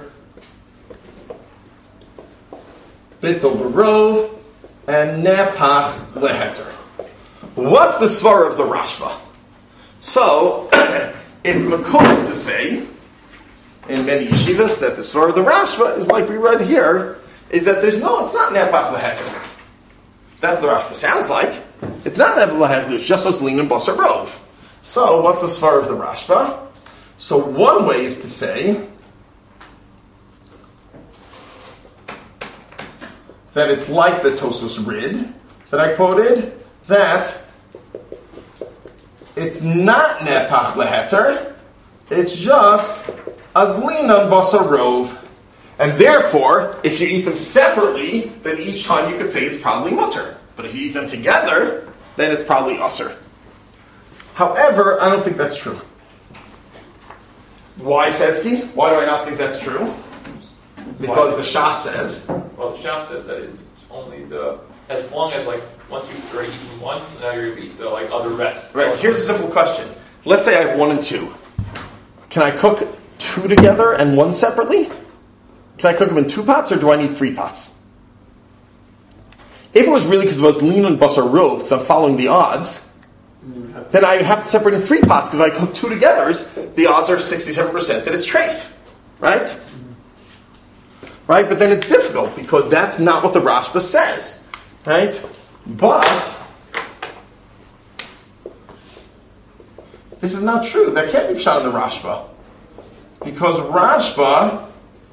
S1: Bittul barov and nepach leheter. What's the svara of the Rashba? So it's makol to say in many yeshivas that the svara of the Rashba is like we read here, is that it's not nepach leheter. That's the Rashba sounds like. It's not nepach leheter. It's just as lean and basar rov. So what's the svara of the Rashba? So one way is to say that it's like the Tosos Rid that I quoted, that it's not nepach leheter, it's just azlinan basarov. And therefore, if you eat them separately, then each time you could say it's probably mutter. But if you eat them together, then it's probably usser. However, I don't think that's true. Why, Chesky? Why do I not think that's true? Because the Shach says.
S6: Well, the Shach says that it's only as long as once you've already eaten one, so now you're going to eat the other rest.
S1: Right. Here's a simple question. Let's say I have 1 and 2. Can I cook 2 together and 1 separately? Can I cook them in 2 pots, or do I need 3 pots? If it was really because it was lean and basar rov, because I'm following the odds, then I would have to separate in 3 pots, because if I cook 2 together, the odds are 67% that it's treif. Right? Right? But then it's difficult, because that's not what the Rashba says. Right? But this is not true. That can't be pshat in the Rashba. Because Rashba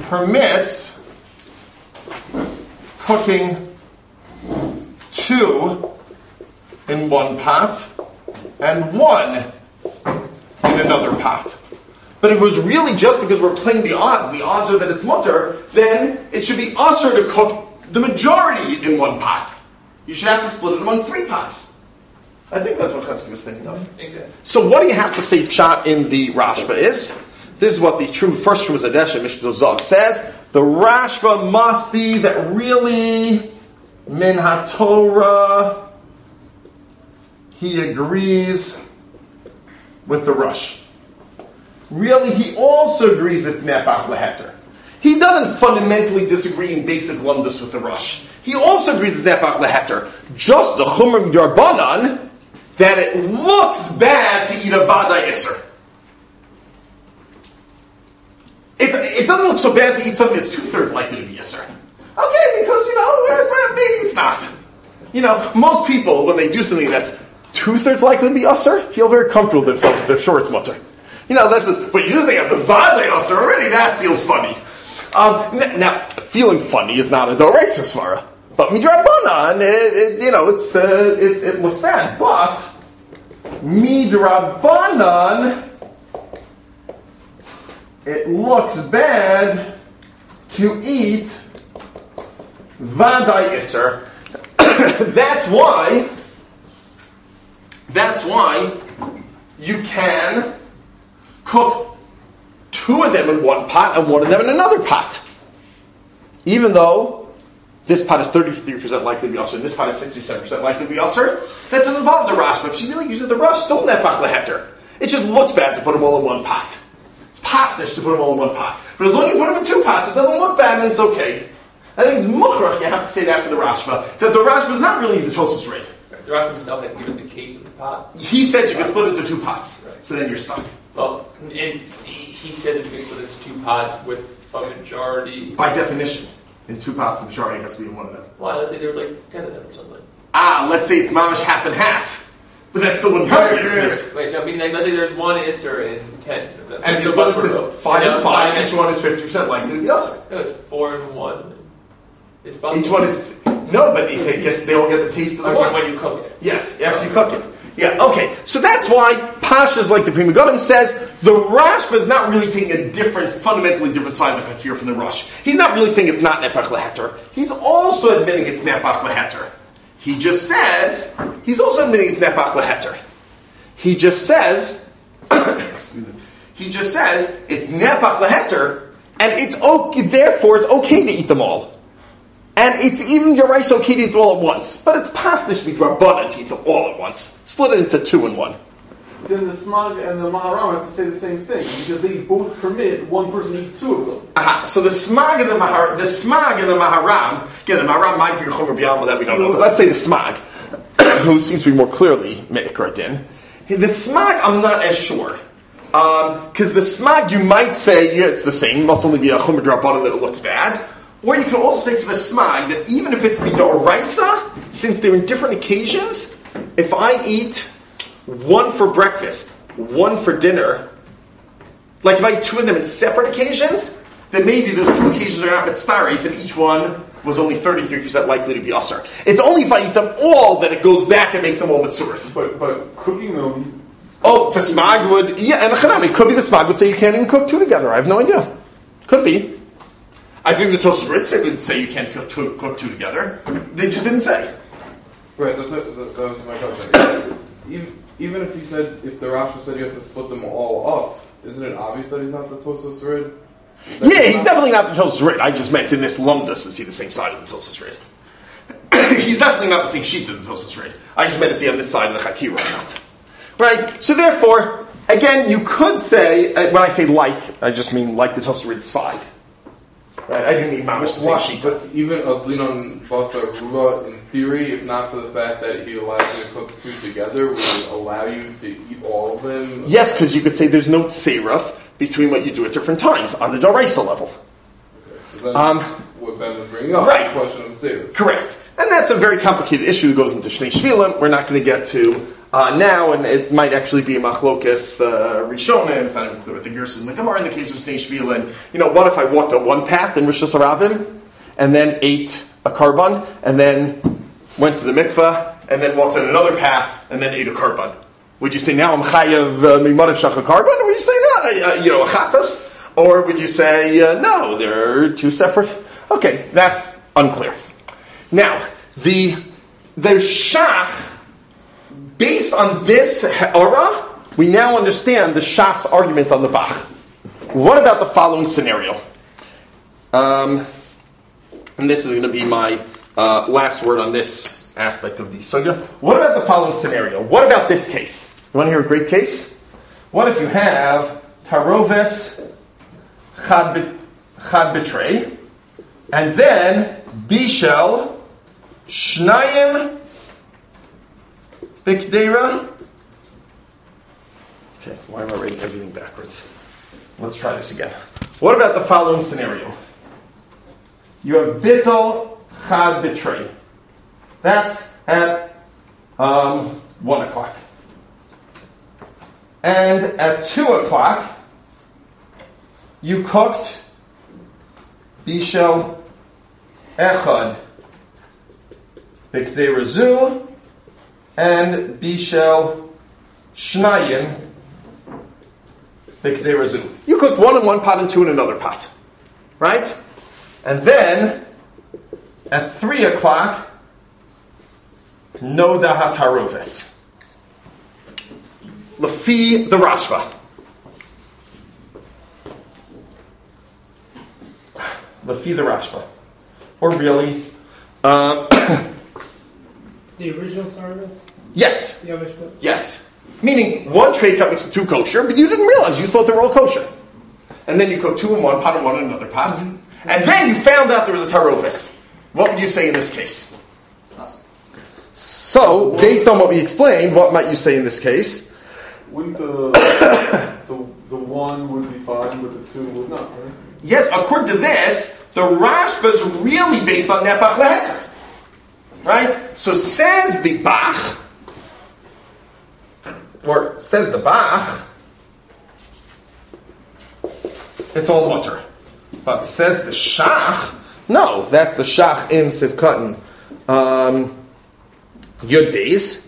S1: permits cooking 2 in one pot and 1 in another pot. But if it was really just because we're playing the odds are that it's mutter, then it should be usher to cook the majority in one pot. You should have to split it among 3 pots. I think that's what Chesky was thinking of.
S6: Exactly.
S1: So what do you have to say pshat in the Rashba is? This is what the first Shmuel Zadesh and Mishnah Zav says. The Rashba must be that really min HaTorah he agrees with the Rush. Really, he also agrees it's Nepach Leheter. He doesn't fundamentally disagree in basic lumdus with the Rush. He also agrees it's Nepach Leheter. Just the Chumr Darbanan, that it looks bad to eat a Vada Isser. It doesn't look so bad to eat something that's 2/3 likely to be Isser. Okay, because, maybe it's not. Most people, when they do something that's 2/3 likely to be Isser, feel very comfortable with themselves if they're sure it's mutter. That's just, but you think it's a Vada Isser, already that feels funny. Now, feeling funny is not a Doreisa Svara. But Midrabanan, it looks bad. But Midrabanan, it looks bad to eat Vadai Isser. That's why you can cook 2 of them in one pot and 1 of them in another pot. Even though this pot is 33% likely to be usher, and this pot is 67% likely to be usher, that doesn't bother the Rashba, because you really use the Rush, don't Nepach Leheter. It just looks bad to put them all in one pot. It's pasnish to put them all in one pot. But as long as you put them in 2 pots, it doesn't look bad and it's okay. I think it's mukhrach, you have to say that for the Rashba, that the Rashba is not really the Tosfos Rid.
S6: The Rashba himself had given the case of the pot.
S1: He says you can split it into 2 pots,
S6: Right.
S1: so then you're stuck.
S6: Well, and he said that you can split it into 2 pots with a majority.
S1: By definition, in 2 pots, the majority has to be in one of them.
S6: Well, let's say there was like 10 of them or something.
S1: Let's say it's mamish half and half. But that's still one perfect.
S6: Wait, no, meaning let's say there's 1 Isser in 10 of them.
S1: And if you split it to 5 and 5, each one is 50% likely to be usher.
S6: No, it's 4 and 1. It's
S1: Each one is... No, but they all get the taste of the one.
S6: When you cook it.
S1: Yes, after you cook it. Yeah, okay. So that's why Pashas, like the Prima Godim says, the Rashba is not really taking a fundamentally different side of the Hakir from the Rush. He's not really saying it's not Nepach Leheter. He's also admitting it's Nepach Leheter. He's also admitting it's Nepach Leheter. He just says it's Nepach Leheter, and it's okay, therefore it's okay to eat them all. And it's even your rice okay to eat them all at once. But it's pasnish midrabanan to eat them all at once. Split it into 2 and 1.
S4: Then the Smag and the Maharam have to say the same thing, because they both permit one person to eat 2 of them.
S1: So the Smag and the Maharam, again, the Maharam might be Chomer B'Yalma that we don't know, but let's say the Smag, who seems to be more clearly Me'ikar Din. The Smag, I'm not as sure. Because the Smag, you might say, it's the same, it must only be a Chomer Drabanan that it looks bad. Or you can also say for the Smag that even if it's Midoraisa, since they're in different occasions, if I eat 1 for breakfast, 1 for dinner, like if I eat 2 of them in separate occasions, then maybe those 2 occasions are not mitzarif, and each one was only 33% likely to be usher. It's only if I eat them all that it goes back and makes them all mitzurif.
S4: But cooking them...
S1: Oh, the Smag would... Yeah, and it could be the Smag would say you can't even cook 2 together. I have no idea. Could be. I think the Tosfos Rid would say you can't cook 2 together. They just didn't say.
S2: Right, that was my question. Even if if the Rashba said you have to split them all up, isn't it obvious that he's not the Tosfos Rid?
S1: Yeah, he's definitely not the Tosfos Rid. I just meant in this lumdus to see the same side of the Tosfos Rid. He's definitely not the same sheet as the Tosfos Rid. I just meant to see on this side of the Chakira or not. Right? So therefore, again, you could say, when I say like, I just mean like the Tosfos Rid side. Right? I didn't mean mamish the same sheet.
S2: But even Azlinon Basa Ruva, in theory, if not for the fact that he allows you to cook 2 together, would it allow you to eat all of them?
S1: Yes, because you could say there's no tseiruf between what you do at different times on the Doraisa level.
S2: Okay, so then what Ben was bringing up,
S1: right.
S2: The question of tseiruf.
S1: Correct. And that's a very complicated issue that goes into Shnei Shvilim. We're not going to get to Now, and it might actually be a machlokes Rishona, and it's not even clear what the Gersa in the Gemara in the case of Shnei Shvila. And what if I walked on one path in Rosh Hashanah and then ate a korban, and then went to the mikveh, and then walked on another path, and then ate a korban? Would you say now I'm chayav mimarav shach a korban, or would you say no, a chatas, or would you say no? They're two separate. Okay, that's unclear. Now the shach. Based on this ha'ara, we now understand the Shach's argument on the Bach. What about the following scenario? And this is going to be my last word on this aspect of the sugya. What about the following scenario? What about this case? You want to hear a great case? What if you have taroves chad betray, and then bishel shnayim Bikdera. Okay, why am I writing everything backwards? Let's try this again. What about the following scenario? You have bittul chad betray. That's at 1 o'clock. And at 2 o'clock, you cooked bishel echad bikdera zu and bishel shnayim bikdera zu. You cooked one in one pot and two in another pot. Right? And then, at 3 o'clock, no dahat haroves. Lefi the Rashba. Lefi the Rashba. Or really,
S3: the original target?
S1: yes.
S3: The Yavish book?
S1: Yes. Meaning, one tray cut makes two kosher, but you didn't realize. You thought they were all kosher. And then you cooked two in one pot and one in another pot. And then you found out there was a tarovis. What would you say in this case?
S5: Awesome.
S1: So, based on what we explained, what might you say in this case?
S4: Wouldn't the one would be fine, but the two would not, right?
S1: Yes, according to this, the Rashba is really based on Nepach Leheter. Right? So says the Bach, or says the Bach, it's all mutter. But says the Shach, no, that's the Shach in Sivkatan Yud Beis.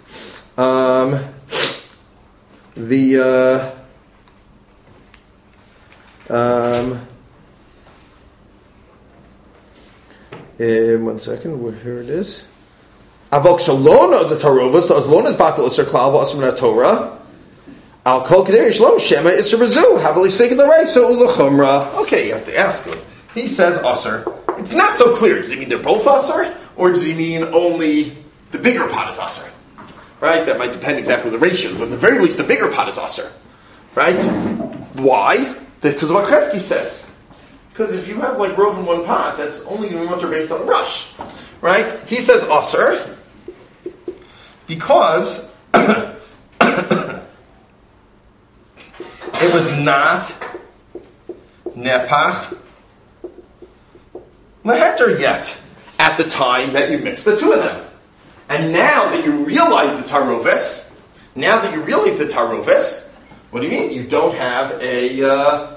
S1: One second, here it is. Avok shalona the tarovas, so as long as batal iser klal v'asr Torah, al kol kedei shalom shema iser bezu haveli steak in the rice so ulachumra. Okay, you have to ask him. He says aser. It's not so clear. Does he mean they're both aser, or does he mean only the bigger pot is aser? Right? That might depend exactly on the ratio, but at the very least, the bigger pot is aser. Right? Why? Because of what Chesky says. Because if you have like rove in one pot, that's only going to be mutter based on the rush. Right? He says aser because it was not nepach leheter yet at the time that you mixed the two of them. And now that you realize the tarovis, what do you mean? You don't have a...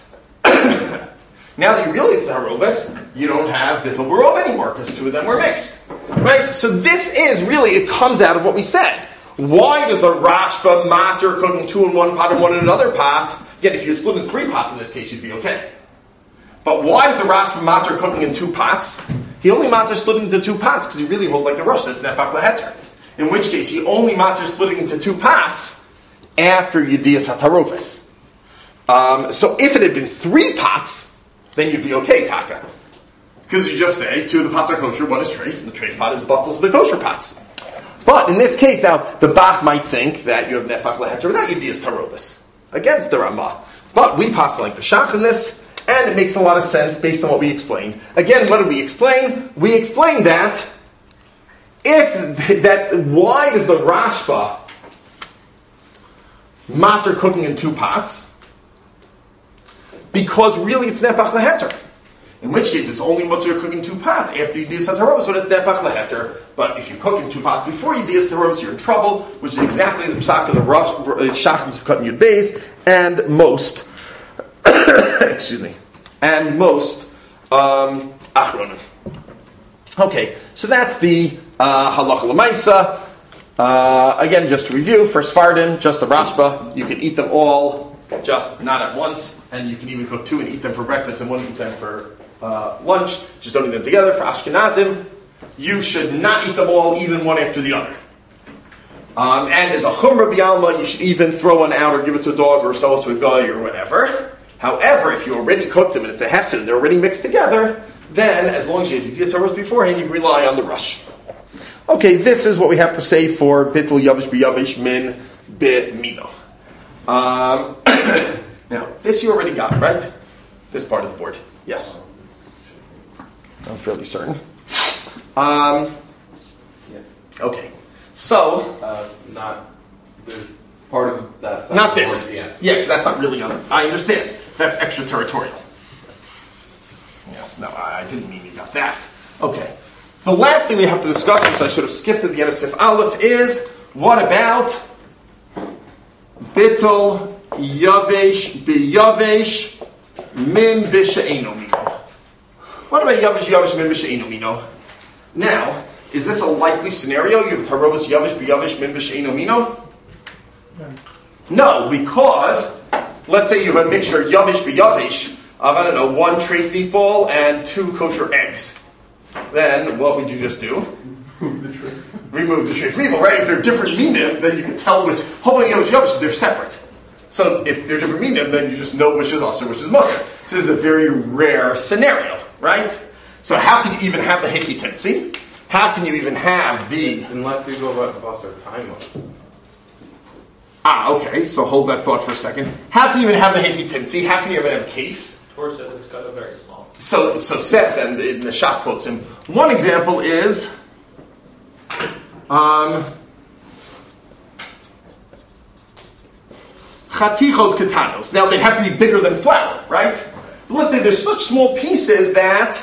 S1: Now that you realize the tarovis, you don't have bittul barov anymore because two of them were mixed. Right? So this is really, it comes out of what we said. Why does the Rashba matter cooking two in one pot and one in another pot? Again, if you split in 3 pots in this case, you'd be okay. But why does the Rashba matter cooking in 2 pots? He only matters splitting into 2 pots because he really holds like the Rosh. That's nepach leheter. In which case, he only matters splitting into 2 pots after Yedias HaTarovis. So if it had been 3 pots, then you'd be okay, Taka. Because you just say, 2 of the pots are kosher, 1 is treif, and the treif pot is the bottles of the kosher pots. But in this case, now, the Bach might think that you have nepach leheter without Yedias Tarovis against the Ramah. But we pass like the Shach in this, and it makes a lot of sense based on what we explained. Again, what did we explain? We explained that why does the Rashba matter cooking in 2 pots? Because really it's nepach leheter. In which case, it's only mutter cooking 2 pots after you dias hataros, so it's nepach leheter. But if you're cooking 2 pots before you dias hataros, you're in trouble, which is exactly the psak of the shachris of cutting your base, and most, excuse me, and most achronim. Okay, so that's the halacha l'maisa. Again, just to review, for Sfardim, just the Rashba, you can eat them all, just not at once, and you can even cook 2 and eat them for breakfast and 1 eat them for lunch. Just don't eat them together. For Ashkenazim, you should not eat them all, even one after the other. And as a chumrah b'alma, you should even throw one out or give it to a dog or sell it to a guy or whatever. However, if you already cooked them and it's a hefted and they're already mixed together, then as long as you did the beforehand, you can rely on the rush. Okay, this is what we have to say for bittul yavish b'yavish min b'mino. Now, this you already got, right? This part of the board. Yes. I'm fairly certain. Okay. So,
S2: there's part of that.
S1: Not this.
S2: Board, yes.
S1: Yeah, because that's not really on. I understand. That's extraterritorial. Yes. No, I didn't mean you got that. Okay. The last thing we have to discuss, which I should have skipped at the end of Sif Aleph, is what about bittul yavesh b'yavesh min b'she'eno mino? What about yavesh b'yavesh min b'she'eno mino? Now, is this a likely scenario? You have tarovas yavesh b'yavesh min b'she'eno mino? No, because let's say you have a mixture yavesh b'yavesh of, 1 treif meatball and 2 kosher eggs. Then what would you just do? Remove the treif meatball, right? If they're different minim, then you can tell which. Hopefully yavesh, they're separate. So if they're different minim, then you just know which is asur, which is mutter. So this is a very rare scenario, right? So how can you even have the hechitensi? How can you even have the...
S2: Unless you go about basar taima.
S1: Okay, so hold that thought for a second. How can you even have the hechitensi? How can you even have a case?
S6: Torah says it's got a very small.
S1: So says, and the Shach quotes him. One example is... Chatichos katanos. Now, they'd have to be bigger than flour, right? But let's say there's such small pieces that,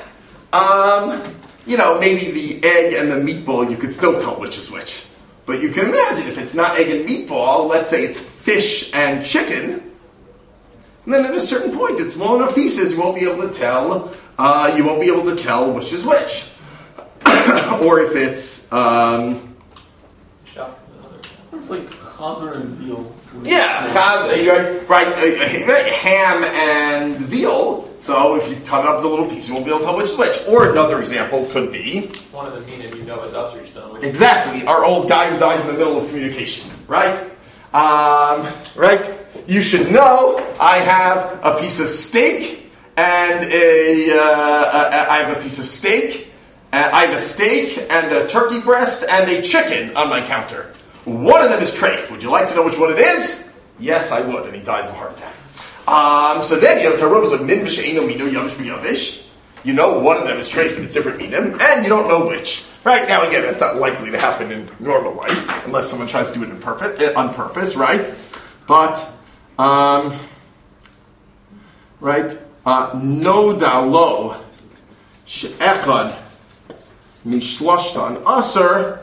S1: maybe the egg and the meatball, you could still tell which is which. But you can imagine if it's not egg and meatball, let's say it's fish and chicken, and then at a certain point, it's small enough pieces, you won't be able to tell which is which. Or if it's,
S4: It's like chazer and veal.
S1: ham and veal. So if you cut up the little piece, you won't be able to tell which is which. Or another example could be...
S6: One of the minim is asur, you don't know which.
S1: Exactly. Our old guy who dies in the middle of communication, right? Right? You should know I have a piece of steak and I have a piece of steak. I have a steak and a turkey breast and a chicken on my counter. One of them is treif. Would you like to know which one it is? Yes, I would. And he dies of a heart attack. So then you have tarovas of min b'she'eno mino yavish b'yavish. You know one of them is treif and it's different minim, and you don't know which. Right? Now again, that's not likely to happen in normal life, unless someone tries to do it on purpose, right? But, no dalo she'echad mishloshtan asur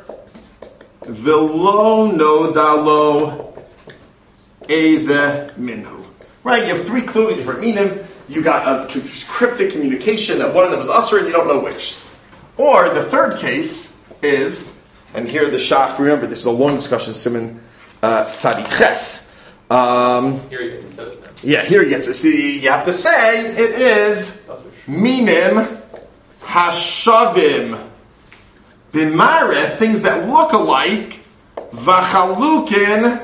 S1: v'lo no dalo eze minhu. Right? You have 3 clearly different minim. You got a cryptic communication that one of them is asur and you don't know which. Or the third case is, and here the Shach, remember this is a long discussion, Siman Tzadiches.
S6: Here he gets it, says it.
S1: Yeah, here he gets it. See, you have to say it is minim hashavim b'mareh, things that look alike, v'chalukin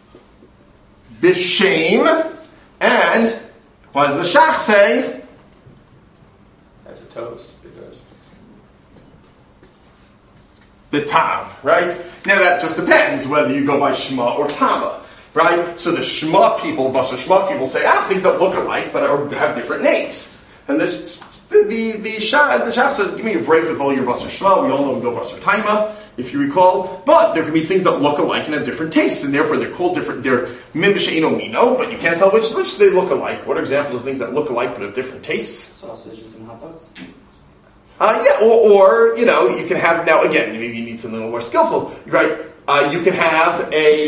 S1: b'shem, and what does the Shach say?
S6: That's a toast, because...
S1: B'tam, right? Now that just depends whether you go by Shema or Tama, right? So the Shema people, Basar Shema people say, things that look alike but have different names. And the Shach says, give me a break with all your Basar Shema. We all know we go Basar Taima. if you recall. But there can be things that look alike and have different tastes, and therefore they're called different. They're min b'she'eno mino, but you can't tell which they look alike. What are examples of things that look alike but have different tastes?
S5: Sausages and hot dogs.
S1: Or you can have, now again, maybe you need something a little more skillful, right? You can have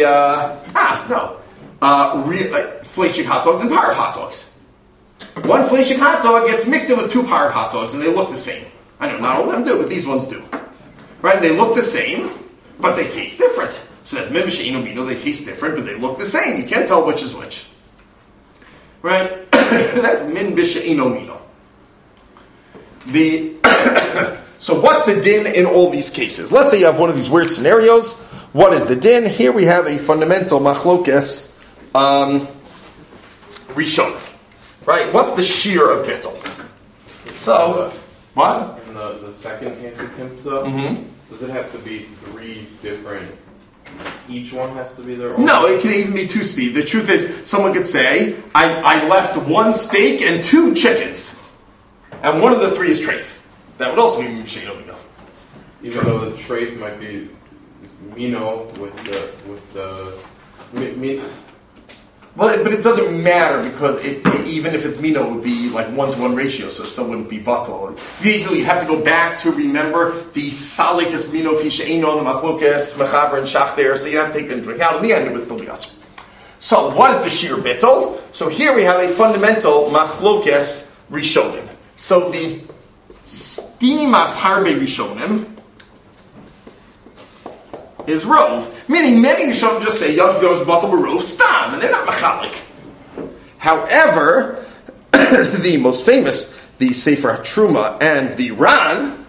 S1: fleischig hot dogs and parv hot dogs. One fleischig hot dog gets mixed in with two parv hot dogs, and they look the same. I know not all of them do, but these ones do. Right? They look the same, but they taste different. So that's min b'she'eno mino, they taste different, but they look the same. You can't tell which is which. Right? That's min b'she'eno mino. So what's the din in all these cases? Let's say you have one of these weird scenarios. What is the din? Here we have a fundamental machlokes rishon. Right? What's the shear of bittul? So, what?
S2: In the second anti-kimsa, does it have to be three different? Each one has to be their own?
S1: No, it can even be two speed. The truth is, someone could say, I left one steak and two chickens. And one of the three is treif. That would also be Misheno Mino.
S2: Even though the treif might be Mino with the
S1: Well, but it doesn't matter because even if it's Mino, it would be like 1-to-1 ratio, so still wouldn't be batal. Usually you have to go back to remember the Salikas Mino Pishaino, the Machlokes, Mechaber, and Shach there, so you have to take that into account. In the end, it would still be us. So, what is the sheer bittul? So here we have a fundamental Machlokes Rishonim. So the Stimas Harbe Rishonim is Rov. Meaning many Rishonim just say, Yav goes Batal Rov Stam, and they're not Machalik. However, the most famous, the Sefer Truma and the Ran,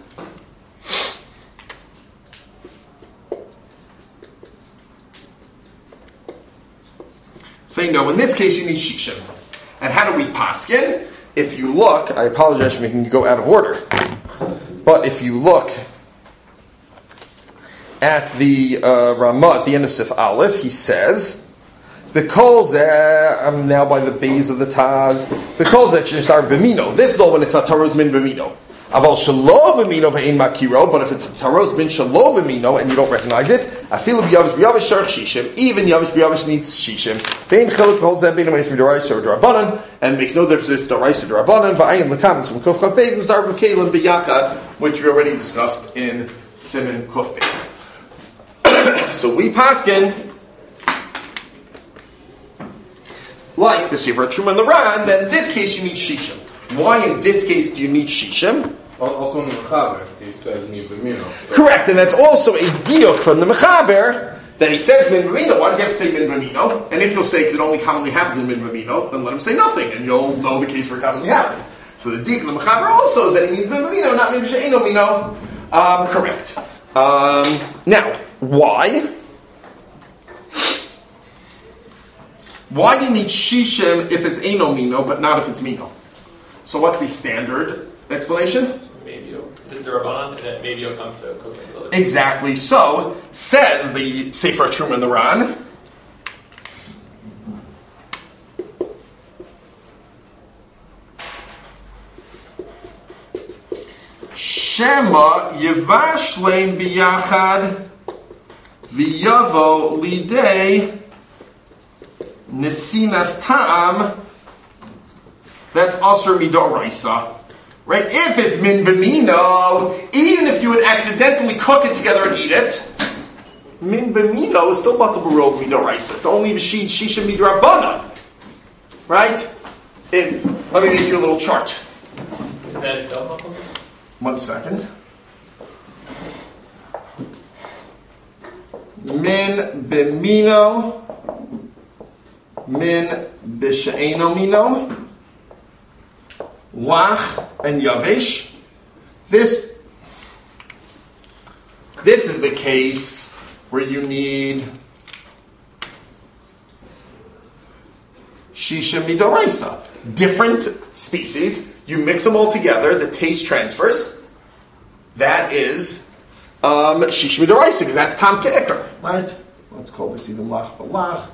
S1: say no, in this case you need Shishim. And how do we paskin? If you look, I apologize for making you go out of order, but if you look at the Ramah at the end of Sif Aleph, he says, the kol zeh, I'm now by the base of the Taz, the kol zeh shnisar b'mino. This is all when it's a taroz min b'mino. Aval shalo b'mino v'ein makiro, but if it's a taroz min shalo b'mino and you don't recognize it, afilu b'yavish b'yavish sharch shishim, even yavish b'yavish needs shishim. V'ein cheluk kol zeh b'ein amayis v'doraisa or d'rabanan, and makes no difference if it's d'oraisa or d'rabanan, v'ayin l'kam, so kuf chav beis m'sar b'kelim b'yachad, which we already discussed in Siman Kuf Beis. So we paskin like the Sefer Truma and the Ran, then in this case you need Shishim. Why in this case do you need Shishim?
S2: Also in the Mechaber, he says Min B'mino.
S1: Correct, and that's also a diuk from the Mechaber that he says Min B'mino. Why does he have to say Min B'mino? And if you'll say because it only commonly happens in Min B'mino, then let him say nothing, and you'll know the case where it commonly happens. So the diuk of the Mechaber also is that he means Min B'mino, not Min B'she'eno Mino. Correct. Now, why? Why do you need Shishim if it's Eino Mino, but not if it's Mino? So what's the standard explanation?
S6: Maybe you'll Durabanan, and then maybe you'll come to cooking.
S1: Exactly. So, says the Sefer Truma and the Ran, Shema Yevash Lein Biyachad V'yavo Lidei Nesinas Ta'am. That's Asr Midoraisa. Right? If it's Min B'mino, even if you would accidentally cook it together and eat it, Min B'mino is still Batal B'rov Midoraisa. It's only V'shid Shisha Midrabanan. Right? Let me make you a little chart. One second. Min B'mino, Min B'she'eno Mino, Lach and Yavish. This is the case where you need Shisha Midoraisa. Different species, you mix them all together, the taste transfers. That is Shisha Midoraisa, because that's Tam Ke'ekar, right? Let's call this even Lach Balach.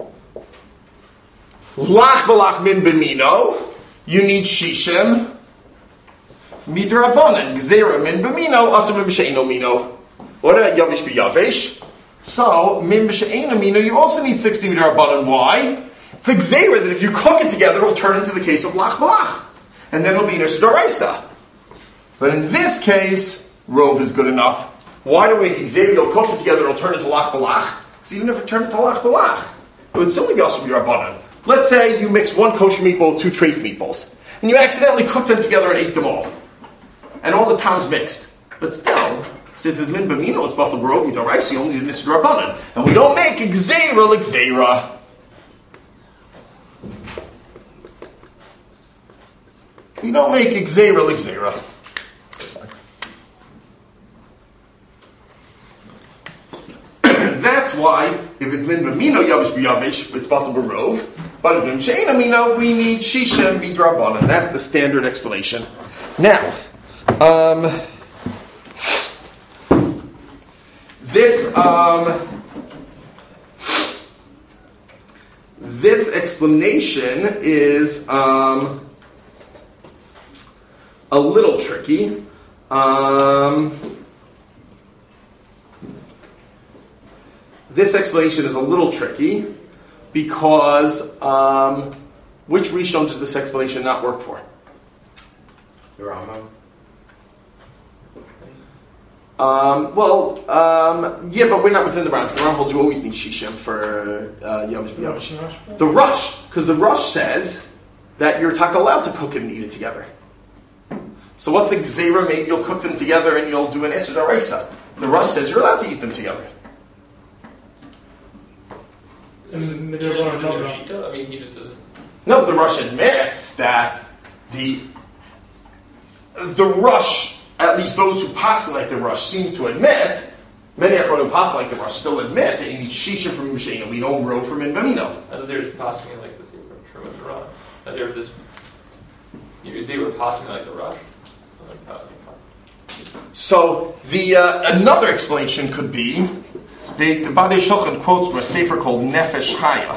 S1: Lach Balach Min B'mino. You need Shishim Midrabanan. Gzera Min B'mino, Atum B'she'eno Mino. What about Yavish B'Yavish? So, Mim B'She'ein Amina, you also need 60 Midrabanan. Why? It's a Gzeira that if you cook it together, it'll turn into the case of Lach Balach. And then it'll be Nish D'Oraisa. But in this case, Rov is good enough. Why do we make Gzeira? You'll cook it together, it'll turn into Lach Balach. Because even if it turned into Lach Balach, it would still be also Midrabanan. Let's say you mix one kosher meatball with two treif meatballs. And you accidentally cooked them together and ate them all. And all the times mixed. But still, since it's min b'mino, it's batal b'rov midoraisa, you only do nisr rabbanan. And we don't make gzeira like gzeira. We don't make gzeira like gzeira. That's why, if it's min b'mino yavish b'yavish, it's batal b'rov. But if it's she'ein amino, we need shisha midrabanan. That's the standard explanation. Now, this explanation is a little tricky. This explanation is a little tricky because which Rishon does this explanation not work for?
S2: The Rambam.
S1: Yeah, but we're not within the Rambam. The Rambam holds you always need Shishim for Yavish B'Yavish. The Rush, because the Rush says that you're allowed to cook it and eat it together. So what's the Gzeira? Maybe you'll cook them together and you'll do an Isser D'Oraisa. The Rush says you're allowed to eat them together.
S6: He doesn't do Shita? I mean, he just doesn't.
S1: No, but the Rush admits that the Rush, at least those who pass like the Rush, seem to admit, many Achronim who pass like the Rush still admit that you need Shisha from Mishain, we don't row from in Bamino.
S6: And they're just passing it like this from Shema and Iran. That there's this. They were passing it like the Rush.
S1: So the another explanation could be the Badei Shulchan quotes from a sefer called Nefesh Chaya,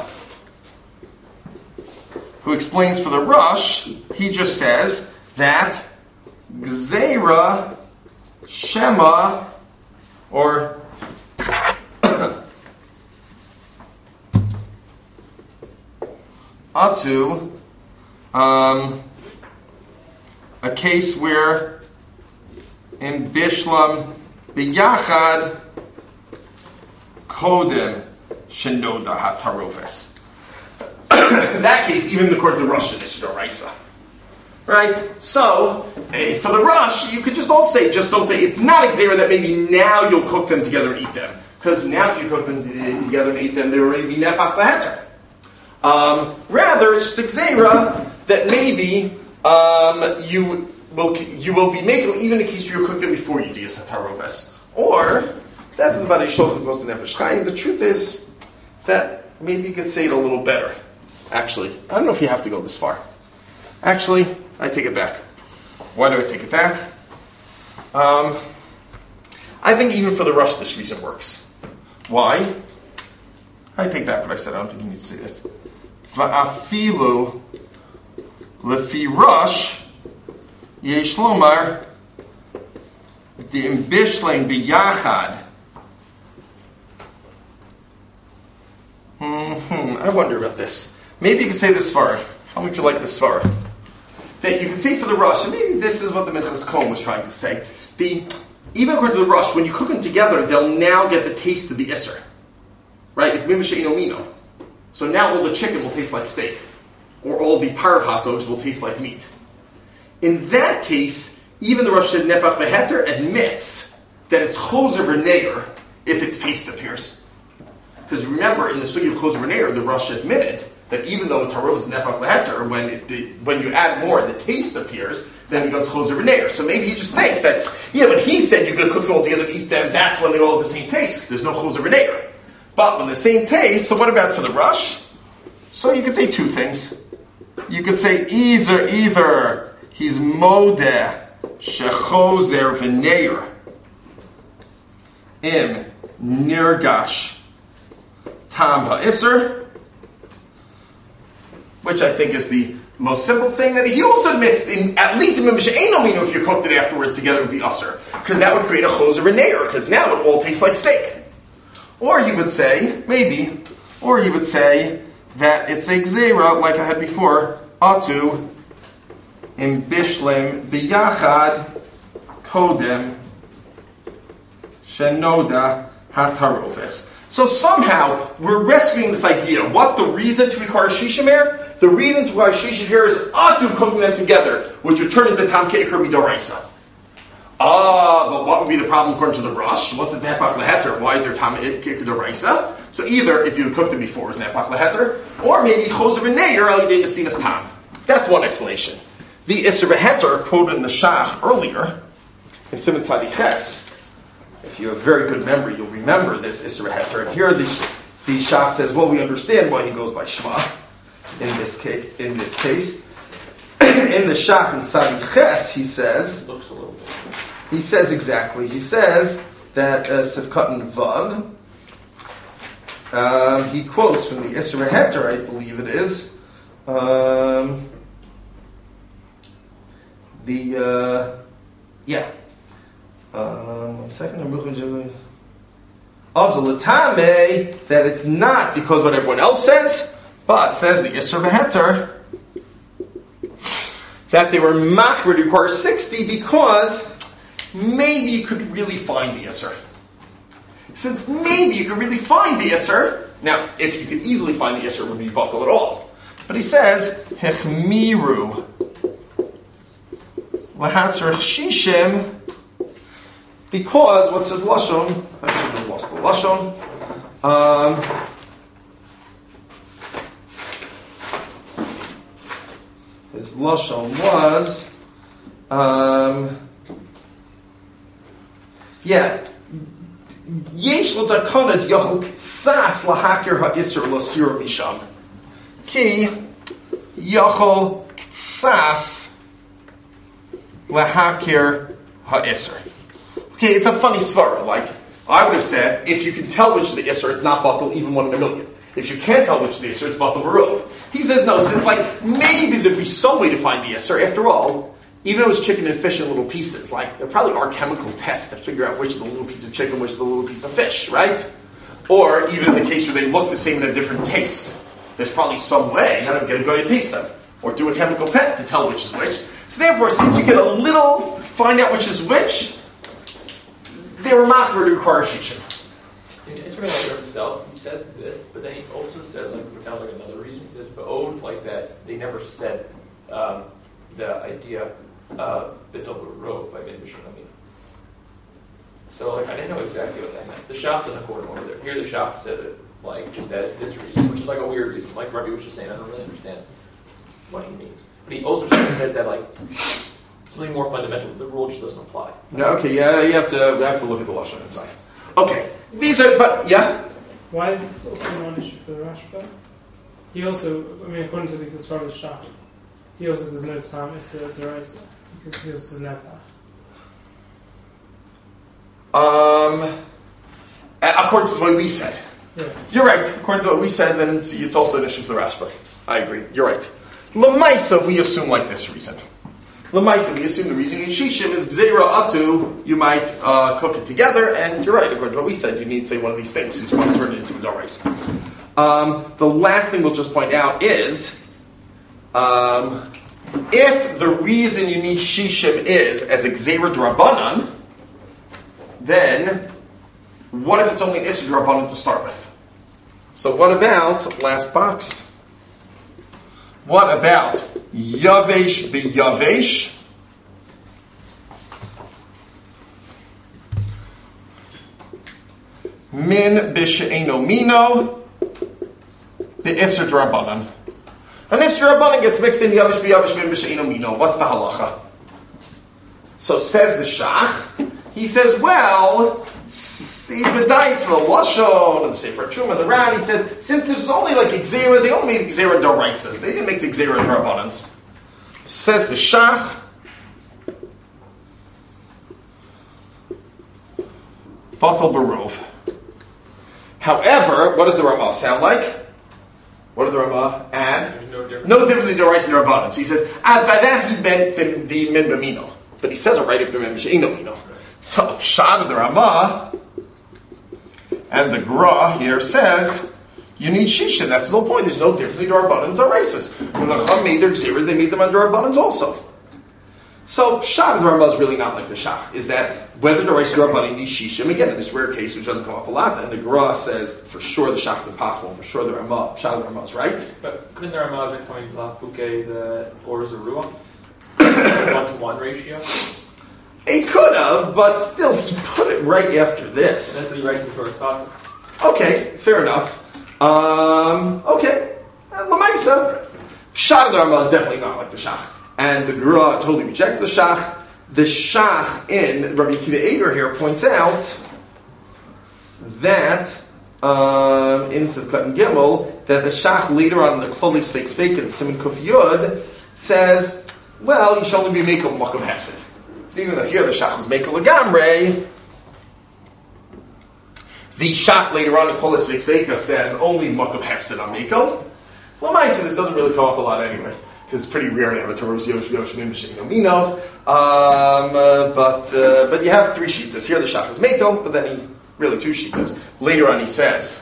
S1: who explains for the Rush. He just says that Gzeira Shema or Atu a case where in Bishlam B'Yachad Kodem Shenoda HaTarofes. In that case, even according to Rush, it's D'Oraisa. Right? So, for the Rush, you could just don't say it's not a Gzeira that maybe now you'll cook them together and eat them. Because now if you cook them together and eat them, they already be Nefach B'Heter. Rather, it's just a Gzeira that maybe you will be making, even in case you cook them before you do a Taroves. Or, that's the Badei Shulchan goes to Nefesh Chaim. The truth is that maybe you could say it a little better. Actually, I don't know if you have to go this far. Actually, I take it back. Why do I take it back? I think even for the Rush, this reason works. Why? I take back what I said. I don't think you need to say this. Va'afilu lefi Rush yesh lomar d'im biyachad. I wonder about this. Maybe you could say this svara. How would you like this svara? That you could say for the Rush, and maybe this is what the Minchas Kom was trying to say. Even according to the Rush, when you cook them together, they'll now get the taste of the Isser. Right? It's Mimashe Inomino. So now all the chicken will taste like steak. Or all the parv hot dogs will taste like meat. In that case, even the Rosh Nefach Beheter admits that it's Choser V'Neir if its taste appears. Because remember, in the Sugi of Choser V'Neir, the Rosh admitted that even though Tarov is Nefach Beheter, when you add more, the taste appears, then it becomes Choser V'Neir. So maybe he just thinks that, when he said you could cook them all together and eat them, that's when they all have the same taste, because there's no Choser V'Neir. But when the same taste, so what about for the Rush? So you could say two things. You could say either he's modeh shechozer v'neir im nirgash tam ha'isr, which I think is the most simple thing that he also admits, at least in Mimsha'eino, if you cooked it afterwards together, it would be usher. Because that would create a choser reneir, because now it all tastes like steak. Or he would say, maybe, that it's a gzeira, like I had before, atu im bishlim biyachad kodem shenoda hataroves. So somehow, we're rescuing this idea. What's the reason to require shishim here? The reason to require shishim here is atu cooking them together, which would turn into tam ke'ikr midoraisa. But what would be the problem according to the Rosh? What's a nepach leheter? Why is there tam ke'ikr midoraisa? So either, if you had cooked it before, it was nepach leheter, or maybe choser v'neir al yidei mesinas tam. That's one explanation. The Isser v'heter quoted in the Shach earlier, in Siman Tzadi Ches, if you have very good memory, you'll remember this Isser v'heter. And here the Shach says, well, we understand why he goes by Shema in this case. In the Shach in Tzadi Ches, he says,
S6: Looks a little bit.
S1: he says exactly, he says that Sivkat and Vav, he quotes from the Isser v'heter, I believe it is, one second. Of the Latame, that it's not because what everyone else says, but says the Isser v'heter that they were machmer to require 60 because maybe you could really find the Isser. Since maybe you could really find the Isser, now if you could easily find the Isser, it wouldn't be batal at all. But he says hechmiru lahatzer shishim. Because, what's his lashon? I should have lost the lashon. His lashon was, yesh l'takonad yochel ktsas lahakir ha'isr l'sir misham. Ki yochel ktsas lahakir ha'isr. Okay, it's a funny svara. Like, I would have said, if you can tell which is the Isser, it's not batal, even 1 in a million. If you can't tell which is the Isser, it's batal barov. He says no, since maybe there'd be some way to find the Isser. After all, even if it was chicken and fish in little pieces, there probably are chemical tests to figure out which is the little piece of chicken, which is the little piece of fish, right? Or even in the case where they look the same in a different taste, there's probably some way, you gotta get a guy to taste them. Or do a chemical test to tell which is which. So therefore, since you get a little, find out which is which, they were machmer to require shishim.
S6: In Israel himself, he says this, but then he also says, what sounds like another reason, he says, but like that, they never said the idea bittul rov by Ben Bishonami. So, I didn't know exactly what that meant. The Shach doesn't quote him over there. Here, the Shach says it, just as this reason, which is a weird reason. Like Rabbi was just saying, I don't really understand what he means. But he also says that, something more fundamental. The rule just doesn't apply.
S1: No, okay, yeah, we have to look at the lashon inside. Okay, these are, but yeah.
S3: Why is this also not an issue for the Rashba? He also, according to this from the Shach, he also does no time is the deraisa because he also does nepach.
S1: According to what we said,
S3: yeah.
S1: You're right. According to what we said, then it's also an issue for the Rashba. I agree. You're right. L'maisa, we assume this reason. L'maisa, we assume the reason you need shishim is gzeira atu. You might cook it together, and you're right. According to what we said, you need, say, one of these things. So you want to turn it into a daraisa. The last thing we'll just point out is, if the reason you need shishim is as a gzeira d'Rabbanan, then what if it's only an issur d'Rabbanan to start with? So what about last box? What about Yavesh b'Yavesh? Min b'she'eno mino b'Isser d'Rabbanan. An Isser d'Rabbanan gets mixed in Yavesh b'Yavesh min b'she'eno mino. What's the halacha? So says the Shach. He says, well, see the Dai for the Lashon and the Sefer Truma, the Ran. He says, since there's only Gzeira, they only made the Gzeira Doraisas. They didn't make the Gzeira Drabbanans. Says the Shach. Batal Barov. However, what does the Ramah sound like? What did the Ramah add?
S6: There's no difference
S1: no difference between Doraisa and Rabbanan. So he says, by that he meant the min b'mino. But he says it right after min b'she'ino mino. So, Shad of the Ramah, and the Gra here says, you need Shisha. That's the whole point. There's no difference between Rabbanan and Doraisas. When the Chacham made their Gzeras, they made them under Rabbanans also. So, Shad of the Ramah is really not like the Shach. Is that whether Doraisa or Rabbanan needs Shishim, again, in this rare case, which doesn't come up a lot, and the Gra says, for sure the Shach is impossible, for sure the Ramah, Shad of the Ramah is right.
S6: But couldn't the Ramah have been coming from Fuke, the orders of Ruah? 1-to-1 ratio?
S1: It could have, but still, he put it right after this.
S6: That's what he writes in Torah's Fatah.
S1: Okay, fair enough. Okay. Lamaisa. Shach of the Ramah is definitely not like the Shach. And the Gra totally rejects the Shach. The Shach in Rabbi Akiva Eger here points out that in Sivkat and Gimel, that the Shach later on in the Klolik Sveik Sveik and Simon Kuf Yud says, well, you should only be Mekel Makam Hefsid. So even though here the Shach was Mekel Lagamre, the Shach later on in Klolik Sveik Sveik says only Makam Hefsid on Mekel. Well, Maisa, this doesn't really come up a lot anyway, because it's pretty rare to have a Torah Yosh Mim Mino. But you have three shitas. Here the Shach is Mekel, but then he really two shitas. Later on he says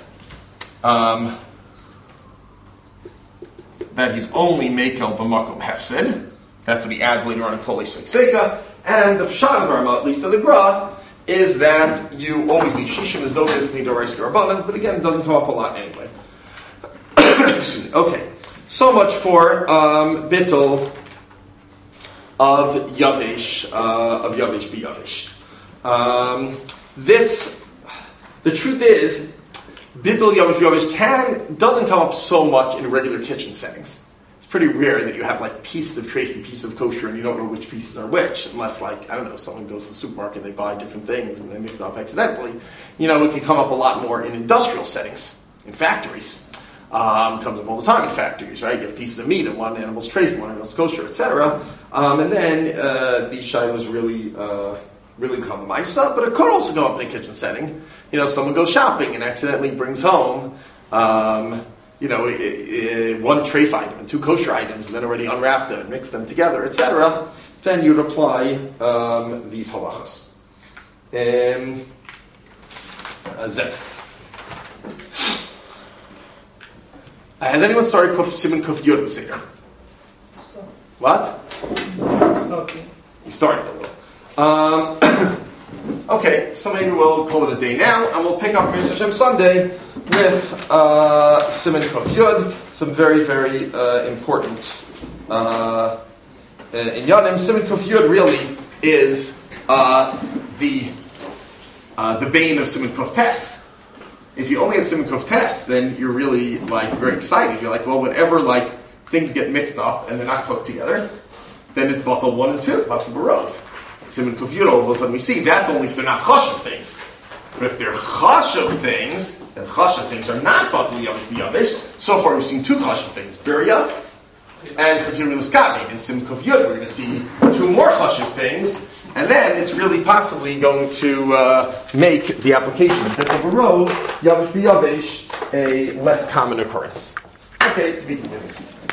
S1: that he's only Mekel b'makom hefsid. That's what he adds later on in Klolei Sveika. And the Pshat of Rama, at least in the Gra, is that you always need Shishim. There's no difference between Doraisa and Rabbanans, but again, it doesn't come up a lot anyway. Excuse me. Okay. So much for Bittul of Yavish, b'Yavish. The truth is, Bittul Yavish b'Yavish doesn't come up so much in regular kitchen settings. It's pretty rare that you have like pieces of treif and pieces of kosher and you don't know which pieces are which, unless someone goes to the supermarket and they buy different things and they mix it up accidentally. It can come up a lot more in industrial settings, in factories. Comes up all the time in factories, right? You have pieces of meat and one animal's treif and one animal's kosher, etc. And then these shilas really become maisa, but it could also go up in a kitchen setting. Someone goes shopping and accidentally brings home, one treif item and two kosher items, and then already unwrap them and mix them together, etc. Then you'd apply these halachas. Has anyone started Simon Kuf Yud in Seder? What? You started a little. Okay, so maybe we'll call it a day now, and we'll pick up Mir Hashem Sunday with Simon Kuf Yud, some very, very important inyanim. Simon Kuf Yud really is the bane of Simon Kuf Tes. If you only had Simon Kuf Tes, then you're really very excited. You're like, well, whenever things get mixed up and they're not cooked together, then it's Batal 1 and 2, Batal Barov. Simon Kuf Yud, all of a sudden we see that's only if they're not chashuv things. But if they're chashuv things, then chashuv things are not Batal Yavish b'Yavish. So far we've seen two chashuv things, Birya and Chatir Liskabi. In Simon Kuf Yud we're going to see two more chashuv things. And then it's really possibly going to make the application of Bittul Barov, Yavish b'Yavish, a less common occurrence. Okay, to be continued.